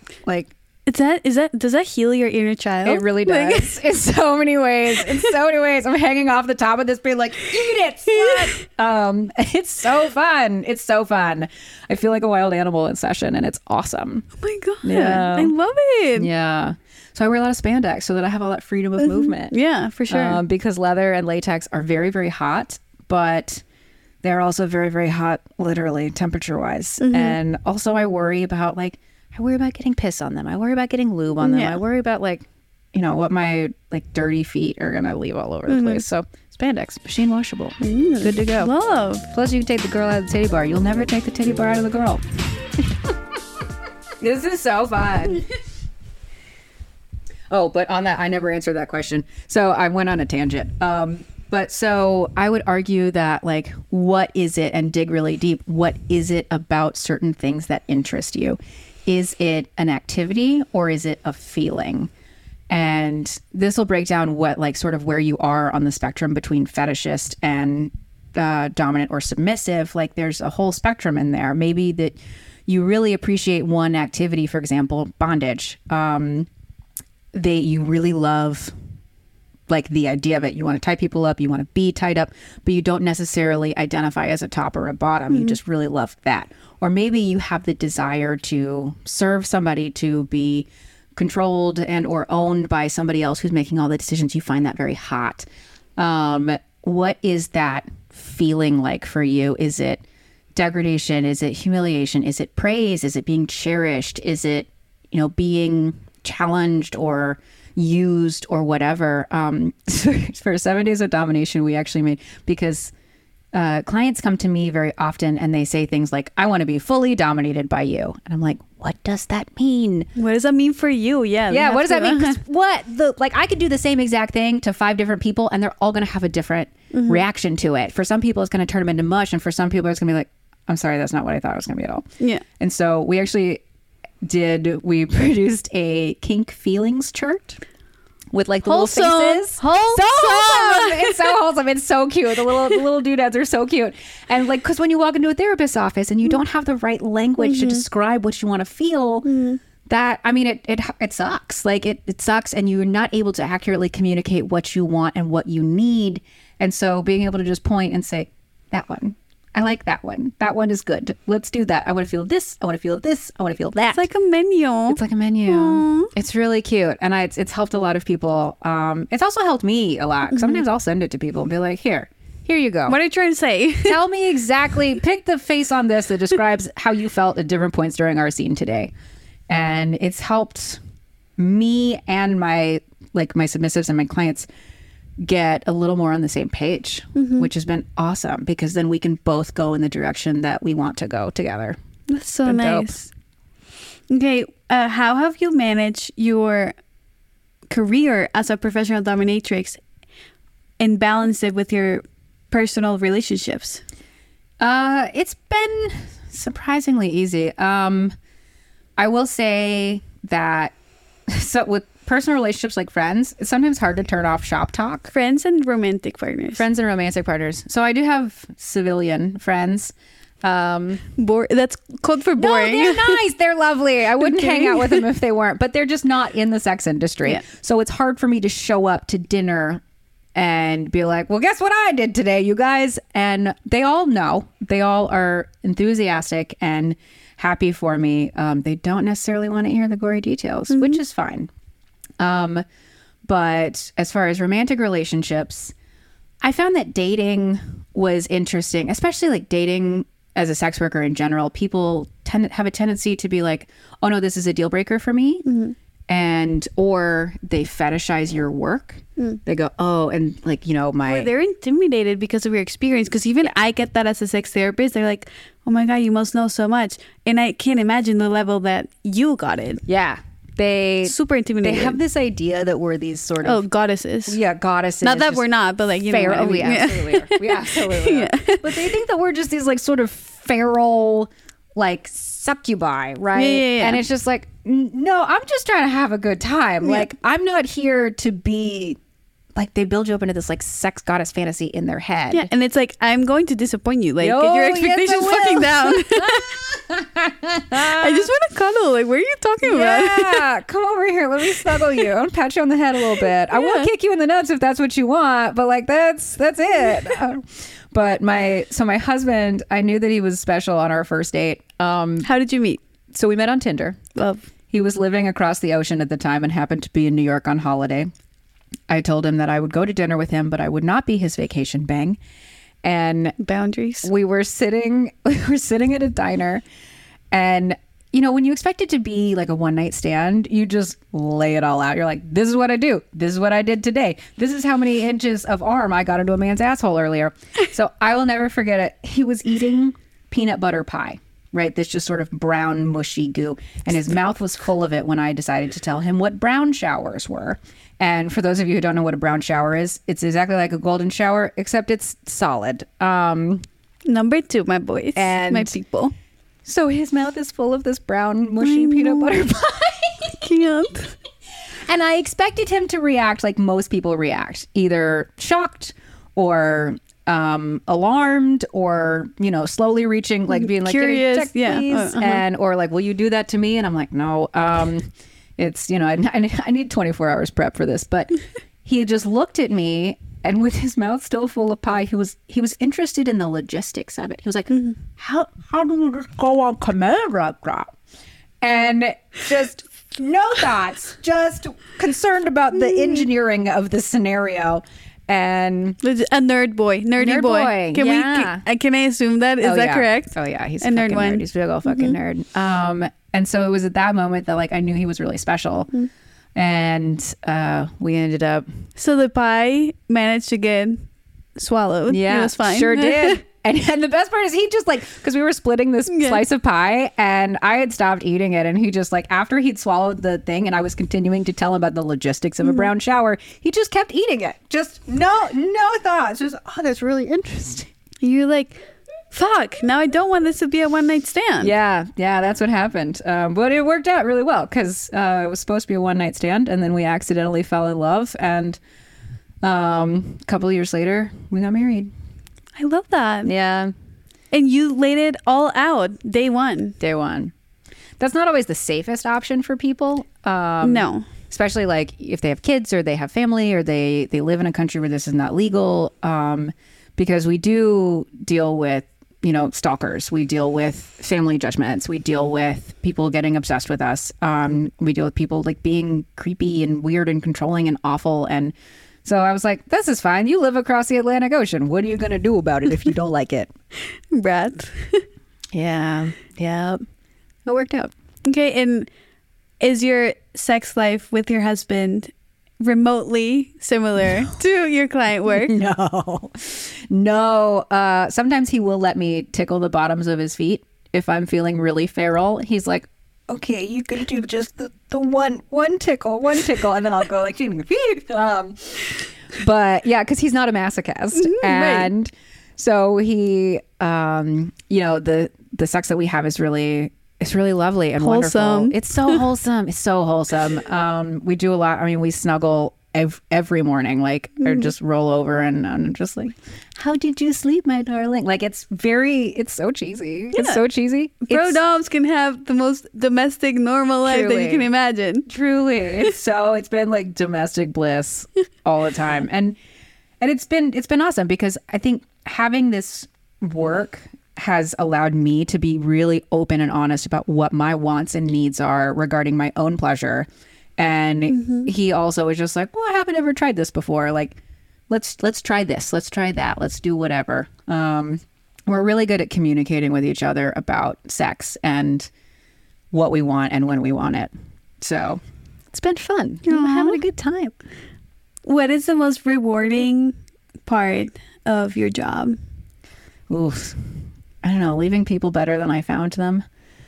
Does that heal your inner child? It really does. In so many ways. I'm hanging off the top of this being eat it, slut. It's so fun. I feel like a wild animal in session, and it's awesome. Oh my God. Yeah. I love it. Yeah. So I wear a lot of spandex so that I have all that freedom of movement. Yeah, for sure. Because leather and latex are very, very hot, but they're also very, very hot, literally, temperature-wise. Mm-hmm. And also I worry about, getting piss on them. I worry about getting lube on them. Yeah. I worry about, what my, dirty feet are going to leave all over the place. So spandex, machine washable. Good to go. Love. Plus, you can take the girl out of the titty bar. You'll never take the titty bar out of the girl. This is so fun. Oh, but on that, I never answered that question. So I went on a tangent. But so I would argue that what is it, and dig really deep, what is it about certain things that interest you? Is it an activity or is it a feeling? And this will break down what sort of where you are on the spectrum between fetishist and dominant or submissive. There's a whole spectrum in there. Maybe that you really appreciate one activity, for example, bondage. You really love the idea of it. You want to tie people up, you want to be tied up, but you don't necessarily identify as a top or a bottom. You just really love that. Or maybe you have the desire to serve somebody, to be controlled and or owned by somebody else who's making all the decisions. You find that very hot. What is that feeling like for you? Is it degradation? Is it humiliation? Is it praise? Is it being cherished? Is it, being challenged or used or whatever? For 7 Days of Domination, we actually made, because clients come to me very often and they say things like, I want to be fully dominated by you. And I'm like, what does that mean? What does that mean for you? Yeah. What does that mean? 'Cause I could do the same exact thing to 5 different people and they're all going to have a different reaction to it. For some people, it's going to turn them into mush. And for some people, it's going to be like, I'm sorry, that's not what I thought it was going to be at all. Yeah. And so we produced a kink feelings chart with like the Wholesome. little faces. Wholesome. So wholesome. It's so wholesome. It's so cute. The little doodads are so cute. And like, because when you walk into a therapist's office and you don't have the right language to describe what you want to feel, that, I mean, it sucks. Like it sucks, and you're not able to accurately communicate what you want and what you need. And so being able to just point and say, that one, I like that one. That one is good. Let's do that. I want to feel this. I want to feel this. I want to feel that. It's like a menu. It's like a menu. Aww. It's really cute. And it's helped a lot of people. It's also helped me a lot. Sometimes I'll send it to people and be like, here you go. What are you trying to say? Tell me exactly, pick the face on this that describes how you felt at different points during our scene today. And it's helped me and my submissives and my clients get a little more on the same page, which has been awesome, because then we can both go in the direction that we want to go together. That's so nice. Dope. Okay, how have you managed your career as a professional dominatrix and balance it with your personal relationships? It's been surprisingly easy. I will say that with personal relationships like friends, it's sometimes hard to turn off shop talk. Friends and romantic partners. So I do have civilian friends. That's code for boring. No, they're nice. They're lovely. I wouldn't hang out with them if they weren't, but they're just not in the sex industry. Yeah. So it's hard for me to show up to dinner and be like, well, guess what I did today, you guys? And they all know. They all are enthusiastic and happy for me. They don't necessarily want to hear the gory details, which is fine. But as far as romantic relationships, I found that dating was interesting, especially like dating as a sex worker in general. People have a tendency to be like, oh no, this is a deal breaker for me. Or they fetishize your work. They go, oh, and like, or they're intimidated because of your experience. Because even I get that as a sex therapist. They're like, oh my God, you must know so much. And I can't imagine the level that you got it. Yeah. They super intimidated. They have this idea that we're these sort of goddesses. Yeah, goddesses. Not that we're not, but like, fair. Oh, we absolutely are. We absolutely are. But they think that we're just these like sort of feral, like succubi, right? Yeah. And it's just like, no, I'm just trying to have a good time. Like, I'm not here to be. Like, they build you up into this like sex goddess fantasy in their head. Yeah, and it's like, I'm going to disappoint you. Like, get your expectations fucking down. I just want to cuddle. Like, what are you talking about? Yeah, come over here. Let me snuggle you. I'll pat you on the head a little bit. I will kick you in the nuts if that's what you want. But like, that's it. But my husband, I knew that he was special on our first date. How did you meet? So we met on Tinder. Love. He was living across the ocean at the time and happened to be in New York on holiday. I told him that I would go to dinner with him, but I would not be his vacation bang. And boundaries. We were sitting at a diner, and when you expect it to be like a one night stand, you just lay it all out. You're like, this is what I do. This is what I did today. This is how many inches of arm I got into a man's asshole earlier. So I will never forget it. He was eating peanut butter pie. Right, this just sort of brown, mushy goo. And his mouth was full of it when I decided to tell him what brown showers were. And for those of you who don't know what a brown shower is, it's exactly like a golden shower, except it's solid. Number 2, my boys and my people. So his mouth is full of this brown, mushy peanut butter pie. Can't. And I expected him to react like most people react, either shocked or alarmed or slowly reaching, like being like curious, check, please. And or like, will you do that to me? And I'm like, no, it's I need 24 hours prep for this. But he just looked at me, and with his mouth still full of pie, he was interested in the logistics of it. He was like, how do you just go on command like that? And just no thoughts, just concerned about the engineering of the scenario. And A nerd boy. Nerdy Nerd boy, Can yeah. can I assume that? Is that yeah. correct? Oh yeah, he's A a nerd fucking one. nerd. He's a big old fucking nerd. And so it was at that moment that like I knew he was really special, and we ended up. So the pie managed to get swallowed. Yeah, It was fine. sure did. And the best part is he just like, because we were splitting this slice of pie and I had stopped eating it, and he just like, after he'd swallowed the thing and I was continuing to tell him about the logistics of a brown shower, he just kept eating it. Just no thoughts. Just, oh, that's really interesting. You're like, fuck, now I don't want this to be a one night stand. Yeah, that's what happened. But it worked out really well because it was supposed to be a one night stand, and then we accidentally fell in love, and a couple of years later we got married. I love that. Yeah. And you laid it all out day one. Day one. That's not always the safest option for people. No. Especially like if they have kids or they have family or they live in a country where this is not legal. Because we do deal with, stalkers. We deal with family judgments. We deal with people getting obsessed with us. We deal with people like being creepy and weird and controlling and awful. And so I was like, this is fine. You live across the Atlantic Ocean. What are you going to do about it if you don't like it? Brat. Yeah. It worked out. Okay. And is your sex life with your husband remotely similar to your client work? No. Sometimes he will let me tickle the bottoms of his feet if I'm feeling really feral. He's like, okay, you can do just the one tickle, and then I'll go like, but yeah, because he's not a masochist, and so he, the sex that we have is really lovely and wholesome. Wonderful. It's so wholesome. It's so wholesome. We do a lot. I mean, we snuggle every morning, like, or just roll over, and I'm just like, how did you sleep, my darling? Like, it's so cheesy. Yeah. It's so cheesy. Bro doms can have the most domestic, normal life that you can imagine. Truly. It's been like domestic bliss all the time. And it's been awesome because I think having this work has allowed me to be really open and honest about what my wants and needs are regarding my own pleasure. And he also was just like, well, I haven't ever tried this before. Like, let's try this. Let's try that. Let's do whatever. We're really good at communicating with each other about sex and what we want and when we want it. So it's been fun. I'm having a good time. What is the most rewarding part of your job? Oof. I don't know, leaving people better than I found them.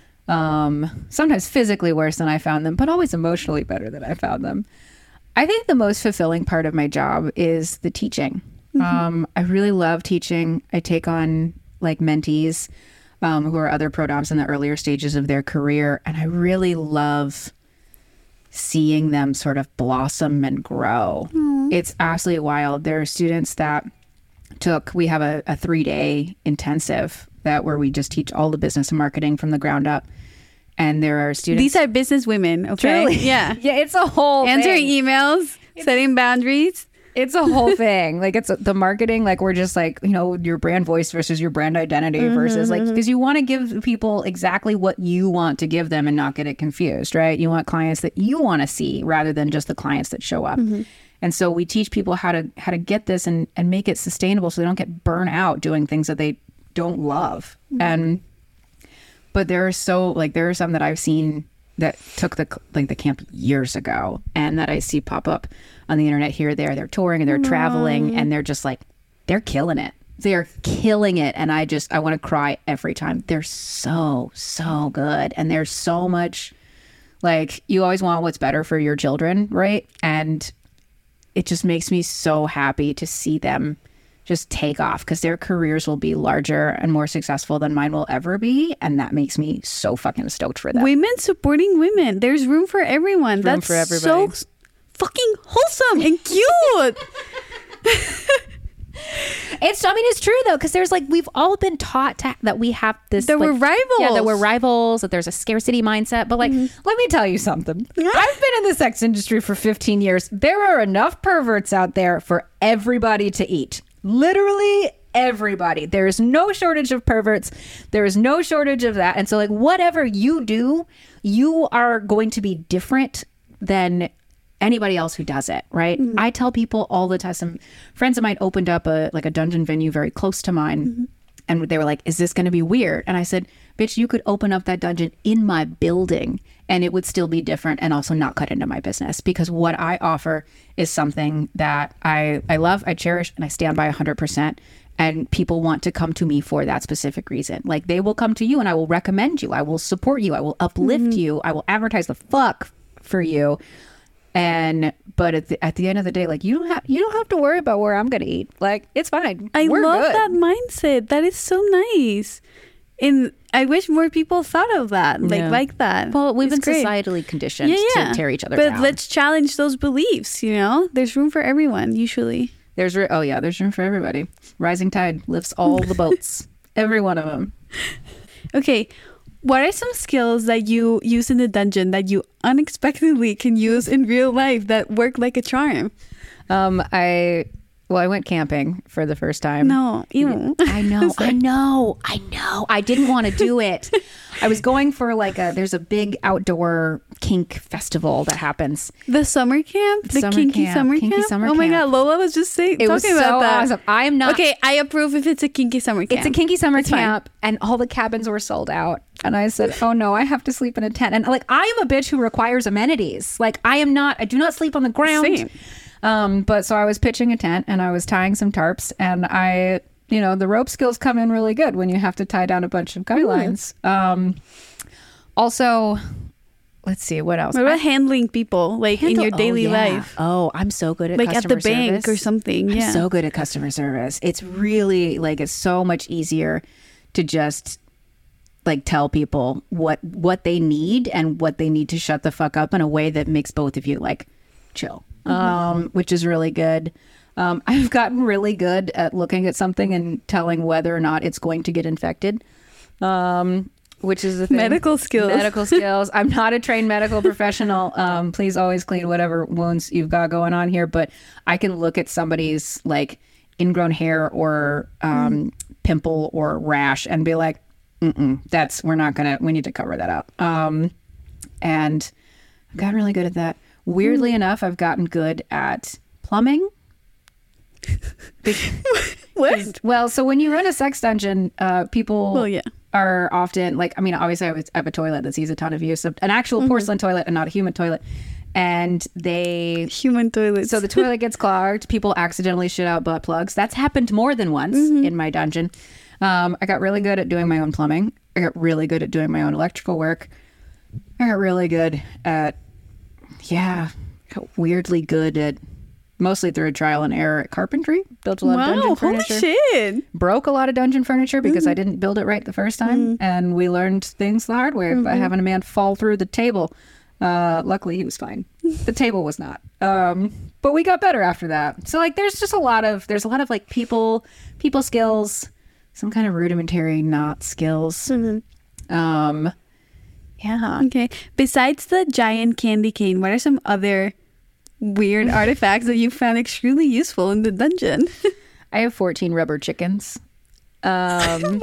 Sometimes physically worse than I found them, but always emotionally better than I found them. I think the most fulfilling part of my job is the teaching. I really love teaching. I take on like mentees who are other pro-doms in the earlier stages of their career, and I really love seeing them sort of blossom and grow. It's absolutely wild. There are students that we have a 3-day intensive where we just teach all the business and marketing from the ground up. And there are students. These are business women, okay? Truly. Yeah. Yeah, it's a whole Answering thing. emails, setting boundaries. It's a whole thing. Like, it's the marketing, like, we're just like, your brand voice versus your brand identity versus like, because you want to give people exactly what you want to give them and not get it confused, right? You want clients that you want to see rather than just the clients that show up. And so we teach people how to get this and make it sustainable so they don't get burnt out doing things that they don't love. But there are some that I've seen that took the camp years ago and that I see pop up on the internet here or there. They're touring and they're traveling and they're just like, they're killing it. They're killing it. And I want to cry every time. They're so good. And there's so much, like, you always want what's better for your children, right? And it just makes me so happy to see them just take off because their careers will be larger and more successful than mine will ever be. And that makes me so fucking stoked for them. Women supporting women. There's room for everyone. Room for everybody. So fucking wholesome and cute. It's true though, because there's like, we've all been taught that we have this. That we're rivals. Yeah, that we're rivals, that there's a scarcity mindset. But like, let me tell you something. I've been in the sex industry for 15 years. There are enough perverts out there for everybody to eat. Literally everybody. There is no shortage of perverts. There is no shortage of that. And so like, whatever you do, you are going to be different than anybody else who does it, right? I tell people all the time. Some friends of mine opened up a dungeon venue very close to mine, and they were like, "Is this going to be weird?" And I said, "Bitch, you could open up that dungeon in my building, and it would still be different, and also not cut into my business, because what I offer is something that I love, I cherish, and I stand by 100%." And people want to come to me for that specific reason. Like, they will come to you and I will recommend you. I will support you. I will uplift you. I will advertise the fuck for you. But at the end of the day, like, you don't have to worry about where I'm going to eat. Like, it's fine. I We're love good. that mindset. That is so nice. And I wish more people thought of that, like that. Well, we've It's been great. societally conditioned to tear each other down. But let's challenge those beliefs, you know? There's room for everyone, usually. There's room for everybody. Rising tide lifts all the boats. Every one of them. Okay, what are some skills that you use in the dungeon that you unexpectedly can use in real life that work like a charm? I went camping for the first time. No, ew. I know. I didn't want to do it. I was going for there's a big outdoor kink festival that happens. The summer camp? The kinky summer camp? Oh my God, Lola was just talking about that. Awesome. I am not. Okay, I approve if it's a kinky summer camp. It's a kinky summer It's fine. camp, and all the cabins were sold out. And I said, "Oh no, I have to sleep in a tent." And I am a bitch who requires amenities. I do not sleep on the ground. Same. But so I was pitching a tent and I was tying some tarps, and the rope skills come in really good when you have to tie down a bunch of guy lines. Also, let's see, what else? What about handling people, in your daily life? Oh, I'm so good at Like at customer the bank service. or something. I'm Yeah. so good at customer service. It's really it's so much easier to just tell people what they need and what they need to shut the fuck up in a way that makes both of you chill. Which is really good. I've gotten really good at looking at something and telling whether or not it's going to get infected, which is the thing. Medical skills. I'm not a trained medical professional. Please always clean whatever wounds you've got going on here. But I can look at somebody's ingrown hair or pimple or rash and be like, we need to cover that up. And I've gotten really good at that. Weirdly enough, I've gotten good at plumbing. What? Well, so when you run a sex dungeon, people are often obviously I have a toilet that sees a ton of use, an actual porcelain toilet and not a human toilet. And human toilets. So the toilet gets clogged. People accidentally shit out butt plugs. That's happened more than once in my dungeon. I got really good at doing my own plumbing. I got really good at doing my own electrical work. I got really good at weirdly good at, mostly through trial and error, at carpentry. Built a lot of dungeon furniture. Holy shit. Broke a lot of dungeon furniture because I didn't build it right the first time. And we learned things the hard way by having a man fall through the table. Luckily he was fine. The table was not. But we got better after that. So there's a lot of people skills, some kind of rudimentary knot skills. Yeah. Okay. Besides the giant candy cane, what are some other weird artifacts that you found extremely useful in the dungeon? I have 14 rubber chickens. 14?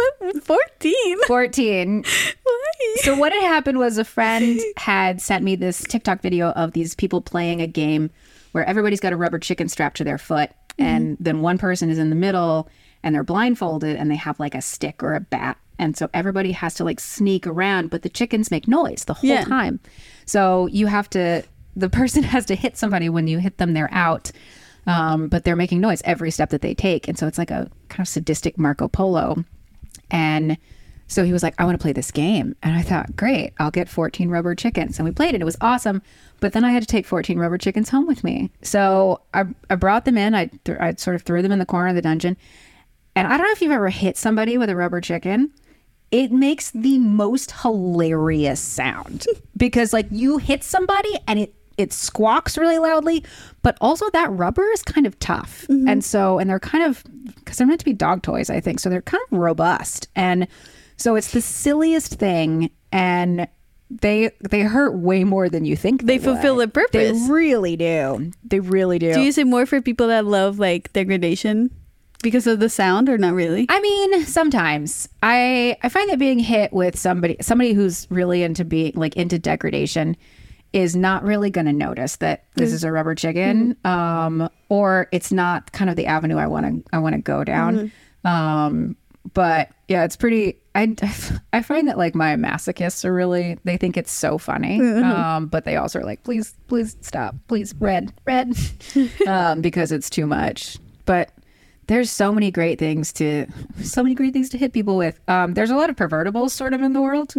14. Why? So what had happened was a friend had sent me this TikTok video of these people playing a game where everybody's got a rubber chicken strapped to their foot. And then one person is in the middle and they're blindfolded and they have a stick or a bat. And so everybody has to sneak around, but the chickens make noise the whole time. So the person has to hit somebody. When you hit them, they're out. But they're making noise every step that they take. And so it's like a kind of sadistic Marco Polo. And so he was like, "I want to play this game." And I thought, great, I'll get 14 rubber chickens. And we played it. It was awesome. But then I had to take 14 rubber chickens home with me. So I brought them in. I sort of threw them in the corner of the dungeon. And I don't know if you've ever hit somebody with a rubber chicken. It makes the most hilarious sound because you hit somebody and it squawks really loudly, but also that rubber is kind of tough. And they're kind of, because they're meant to be dog toys, I think. So they're kind of robust. And so it's the silliest thing. And they hurt way more than you think They fulfill their purpose. They really do. They really do. Do you use it more for people that love degradation? Because of the sound, or not really? I mean, sometimes I find that being hit with somebody who's really into being into degradation is not really going to notice that this is a rubber chicken, or it's not kind of the avenue I want to go down. But yeah, it's pretty. I find that like my masochists are really, they think it's so funny, but they also are like, please stop, please red, because it's too much. But there's so many great things to hit people with. There's a lot of pervertibles sort of in the world.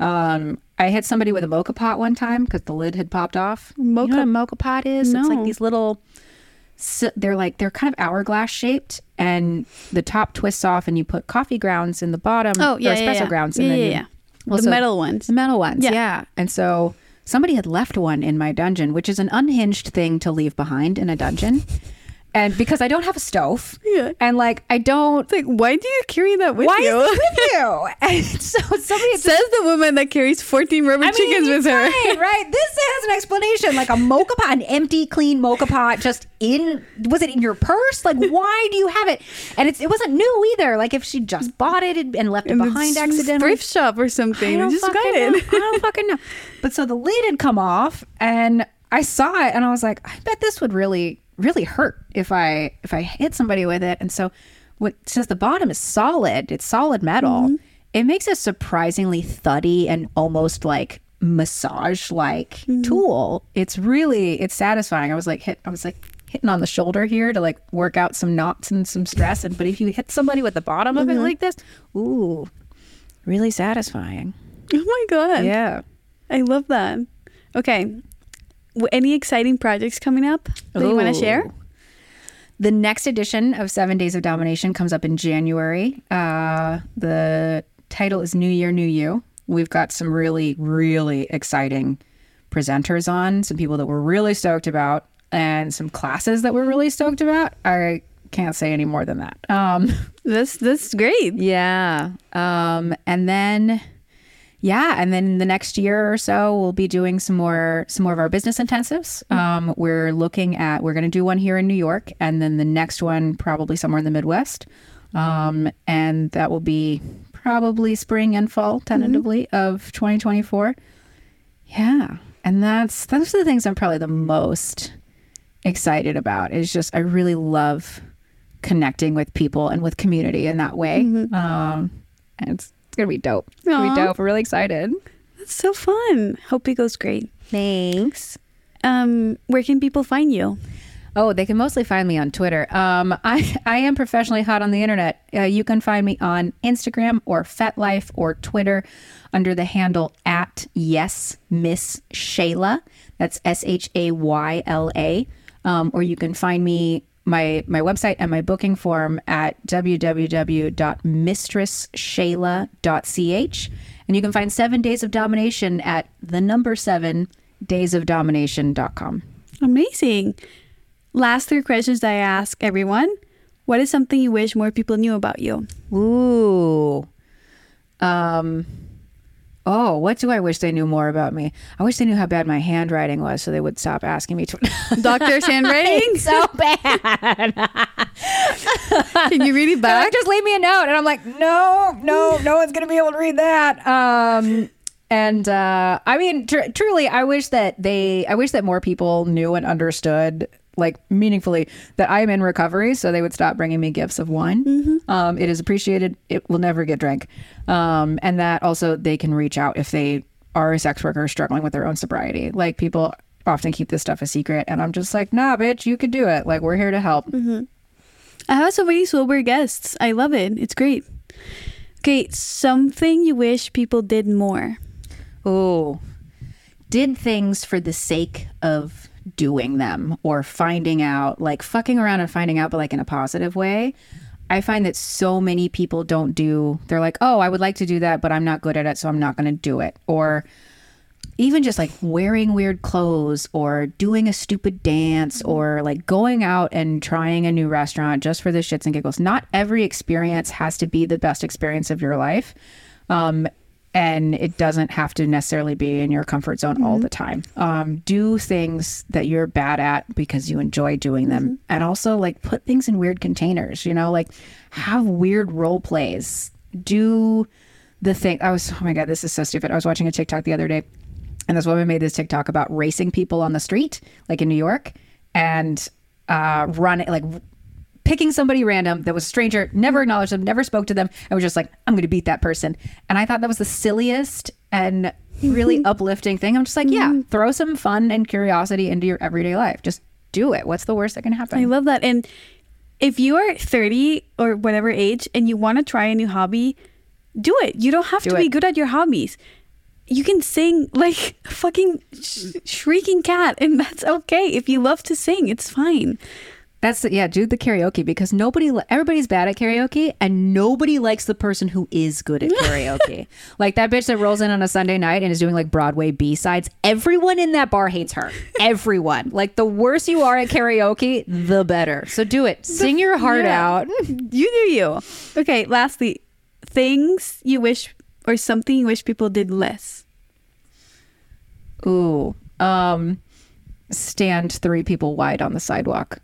I hit somebody with a mocha pot one time because the lid had popped off. You know what a mocha pot is? No. It's like these little, they're kind of hourglass shaped, and the top twists off, and you put coffee grounds in the bottom. Oh, yeah, or espresso grounds. And then the metal ones. The metal ones, yeah. And so somebody had left one in my dungeon, which is an unhinged thing to leave behind in a dungeon. And because I don't have a stove, and like I don't, it's like, why do you carry that with you? Why is it with you? And so somebody says the woman that carries 14 rubber chickens with her. Right? This has an explanation, like a mocha pot, an empty, clean mocha pot, just was it in your purse? Like, why do you have it? And it wasn't new either. Like if she just bought it and left it behind accidentally, thrift shop or something. I don't fucking know. But so the lid had come off, and I saw it, and I was like, I bet this would really hurt if I hit somebody with it. And so since the bottom is solid, it's solid metal, it makes a surprisingly thuddy and almost like massage like tool. It's satisfying. I was like hitting on the shoulder here to like work out some knots and some stress. But if you hit somebody with the bottom of it like this, ooh, really satisfying. Oh my God. Yeah. I love that. Okay. Any exciting projects coming up that you want to share? The next edition of 7 Days of Domination comes up in January. The title is New Year, New You. We've got some really, really exciting presenters on, some people that we're really stoked about, and some classes that we're really stoked about. I can't say any more than that. That's great. Yeah. And then the next year or so, we'll be doing some more of our business intensives. We're going to do one here in New York, and then the next one probably somewhere in the Midwest. And that will be probably spring and fall, tentatively, of 2024. Yeah. And those are the things I'm probably the most excited about. Is just, I really love connecting with people and with community in that way. And it's gonna be dope. It's gonna be dope. We're really excited. That's so fun. Hope it goes great. Thanks. Where can people find you? Oh, they can mostly find me on Twitter. I am professionally hot on the internet. You can find me on Instagram or FetLife or Twitter under the handle @YesMissShayla. That's SHAYLA. Or you can find me my website and my booking form at www.mistressshayla.ch. And you can find 7 Days of Domination at 7daysofdomination.com. Amazing. Last 3 questions that I ask everyone. What is something you wish more people knew about you? Ooh. What do I wish they knew more about me? I wish they knew how bad my handwriting was so they would stop asking me to. Doctor's handwriting? It's so bad. Can you read it back? Just leave me a note. And I'm like, no one's going to be able to read that. I mean, truly, I wish that more people knew and understood, like meaningfully, that I am in recovery, so they would stop bringing me gifts of wine. It is appreciated. It will never get drank. And that also they can reach out if they are a sex worker struggling with their own sobriety. Like, people often keep this stuff a secret, and I'm just like, nah, bitch, you could do it. Like, we're here to help. I have so many sober guests. I love it. It's great. Okay, something you wish people did more. Oh, did things for the sake of doing them or finding out, like fucking around and finding out, but like in a positive way. I find that so many people don't do, they're like, oh, I would like to do that, but I'm not good at it, so I'm not going to do it. Or even just like wearing weird clothes or doing a stupid dance or like going out and trying a new restaurant just for the shits and giggles. Not every experience has to be the best experience of your life. And it doesn't have to necessarily be in your comfort zone all the time. Do things that you're bad at because you enjoy doing them. And also like put things in weird containers, like have weird role plays. Do the thing. Oh my God, this is so stupid. I was watching a TikTok the other day And this woman made this TikTok about racing people on the street, like in New York, and picking somebody random that was a stranger, never acknowledged them, never spoke to them, and was just like, I'm going to beat that person. And I thought that was the silliest and really uplifting thing. I'm just like, yeah, throw some fun and curiosity into your everyday life. Just do it. What's the worst that can happen? I love that. And if you are 30 or whatever age and you want to try a new hobby, do it. You don't have to be good at your hobbies. You can sing like a fucking shrieking cat, and that's okay. If you love to sing, it's fine. Do the karaoke, because everybody's bad at karaoke, and nobody likes the person who is good at karaoke. Like that bitch that rolls in on a Sunday night and is doing like Broadway B-sides. Everyone in that bar hates her. Everyone. Like the worse you are at karaoke, the better. So do it. Sing your heart out. You do you. Okay, lastly, things you wish or something you wish people did less. Ooh. Stand 3 people wide on the sidewalk.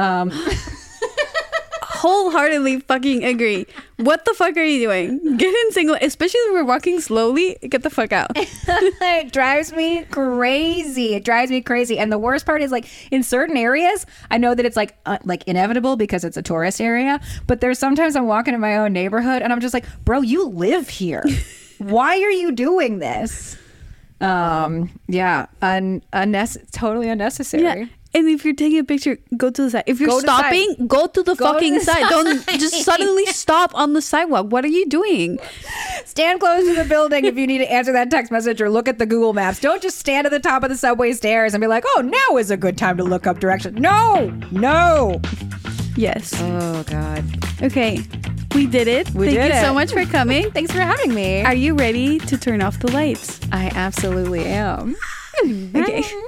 Wholeheartedly fucking agree. What the fuck are you doing? Get in single, especially if we're walking slowly. Get the fuck out. It drives me crazy. And the worst part is, like, in certain areas, I know that it's like inevitable because it's a tourist area, but there's sometimes I'm walking in my own neighborhood and I'm just like, bro, you live here. Why are you doing this? Totally unnecessary. Yeah. And if you're taking a picture, go to the side. If you're stopping, go to the fucking side. Don't just suddenly stop on the sidewalk. What are you doing? Stand close to the building if you need to answer that text message or look at the Google Maps. Don't just stand at the top of the subway stairs and be like, oh, now is a good time to look up directions. No. Yes. Oh, God. Okay. We did it. Thank you so much for coming. Thanks for having me. Are you ready to turn off the lights? I absolutely am. Okay.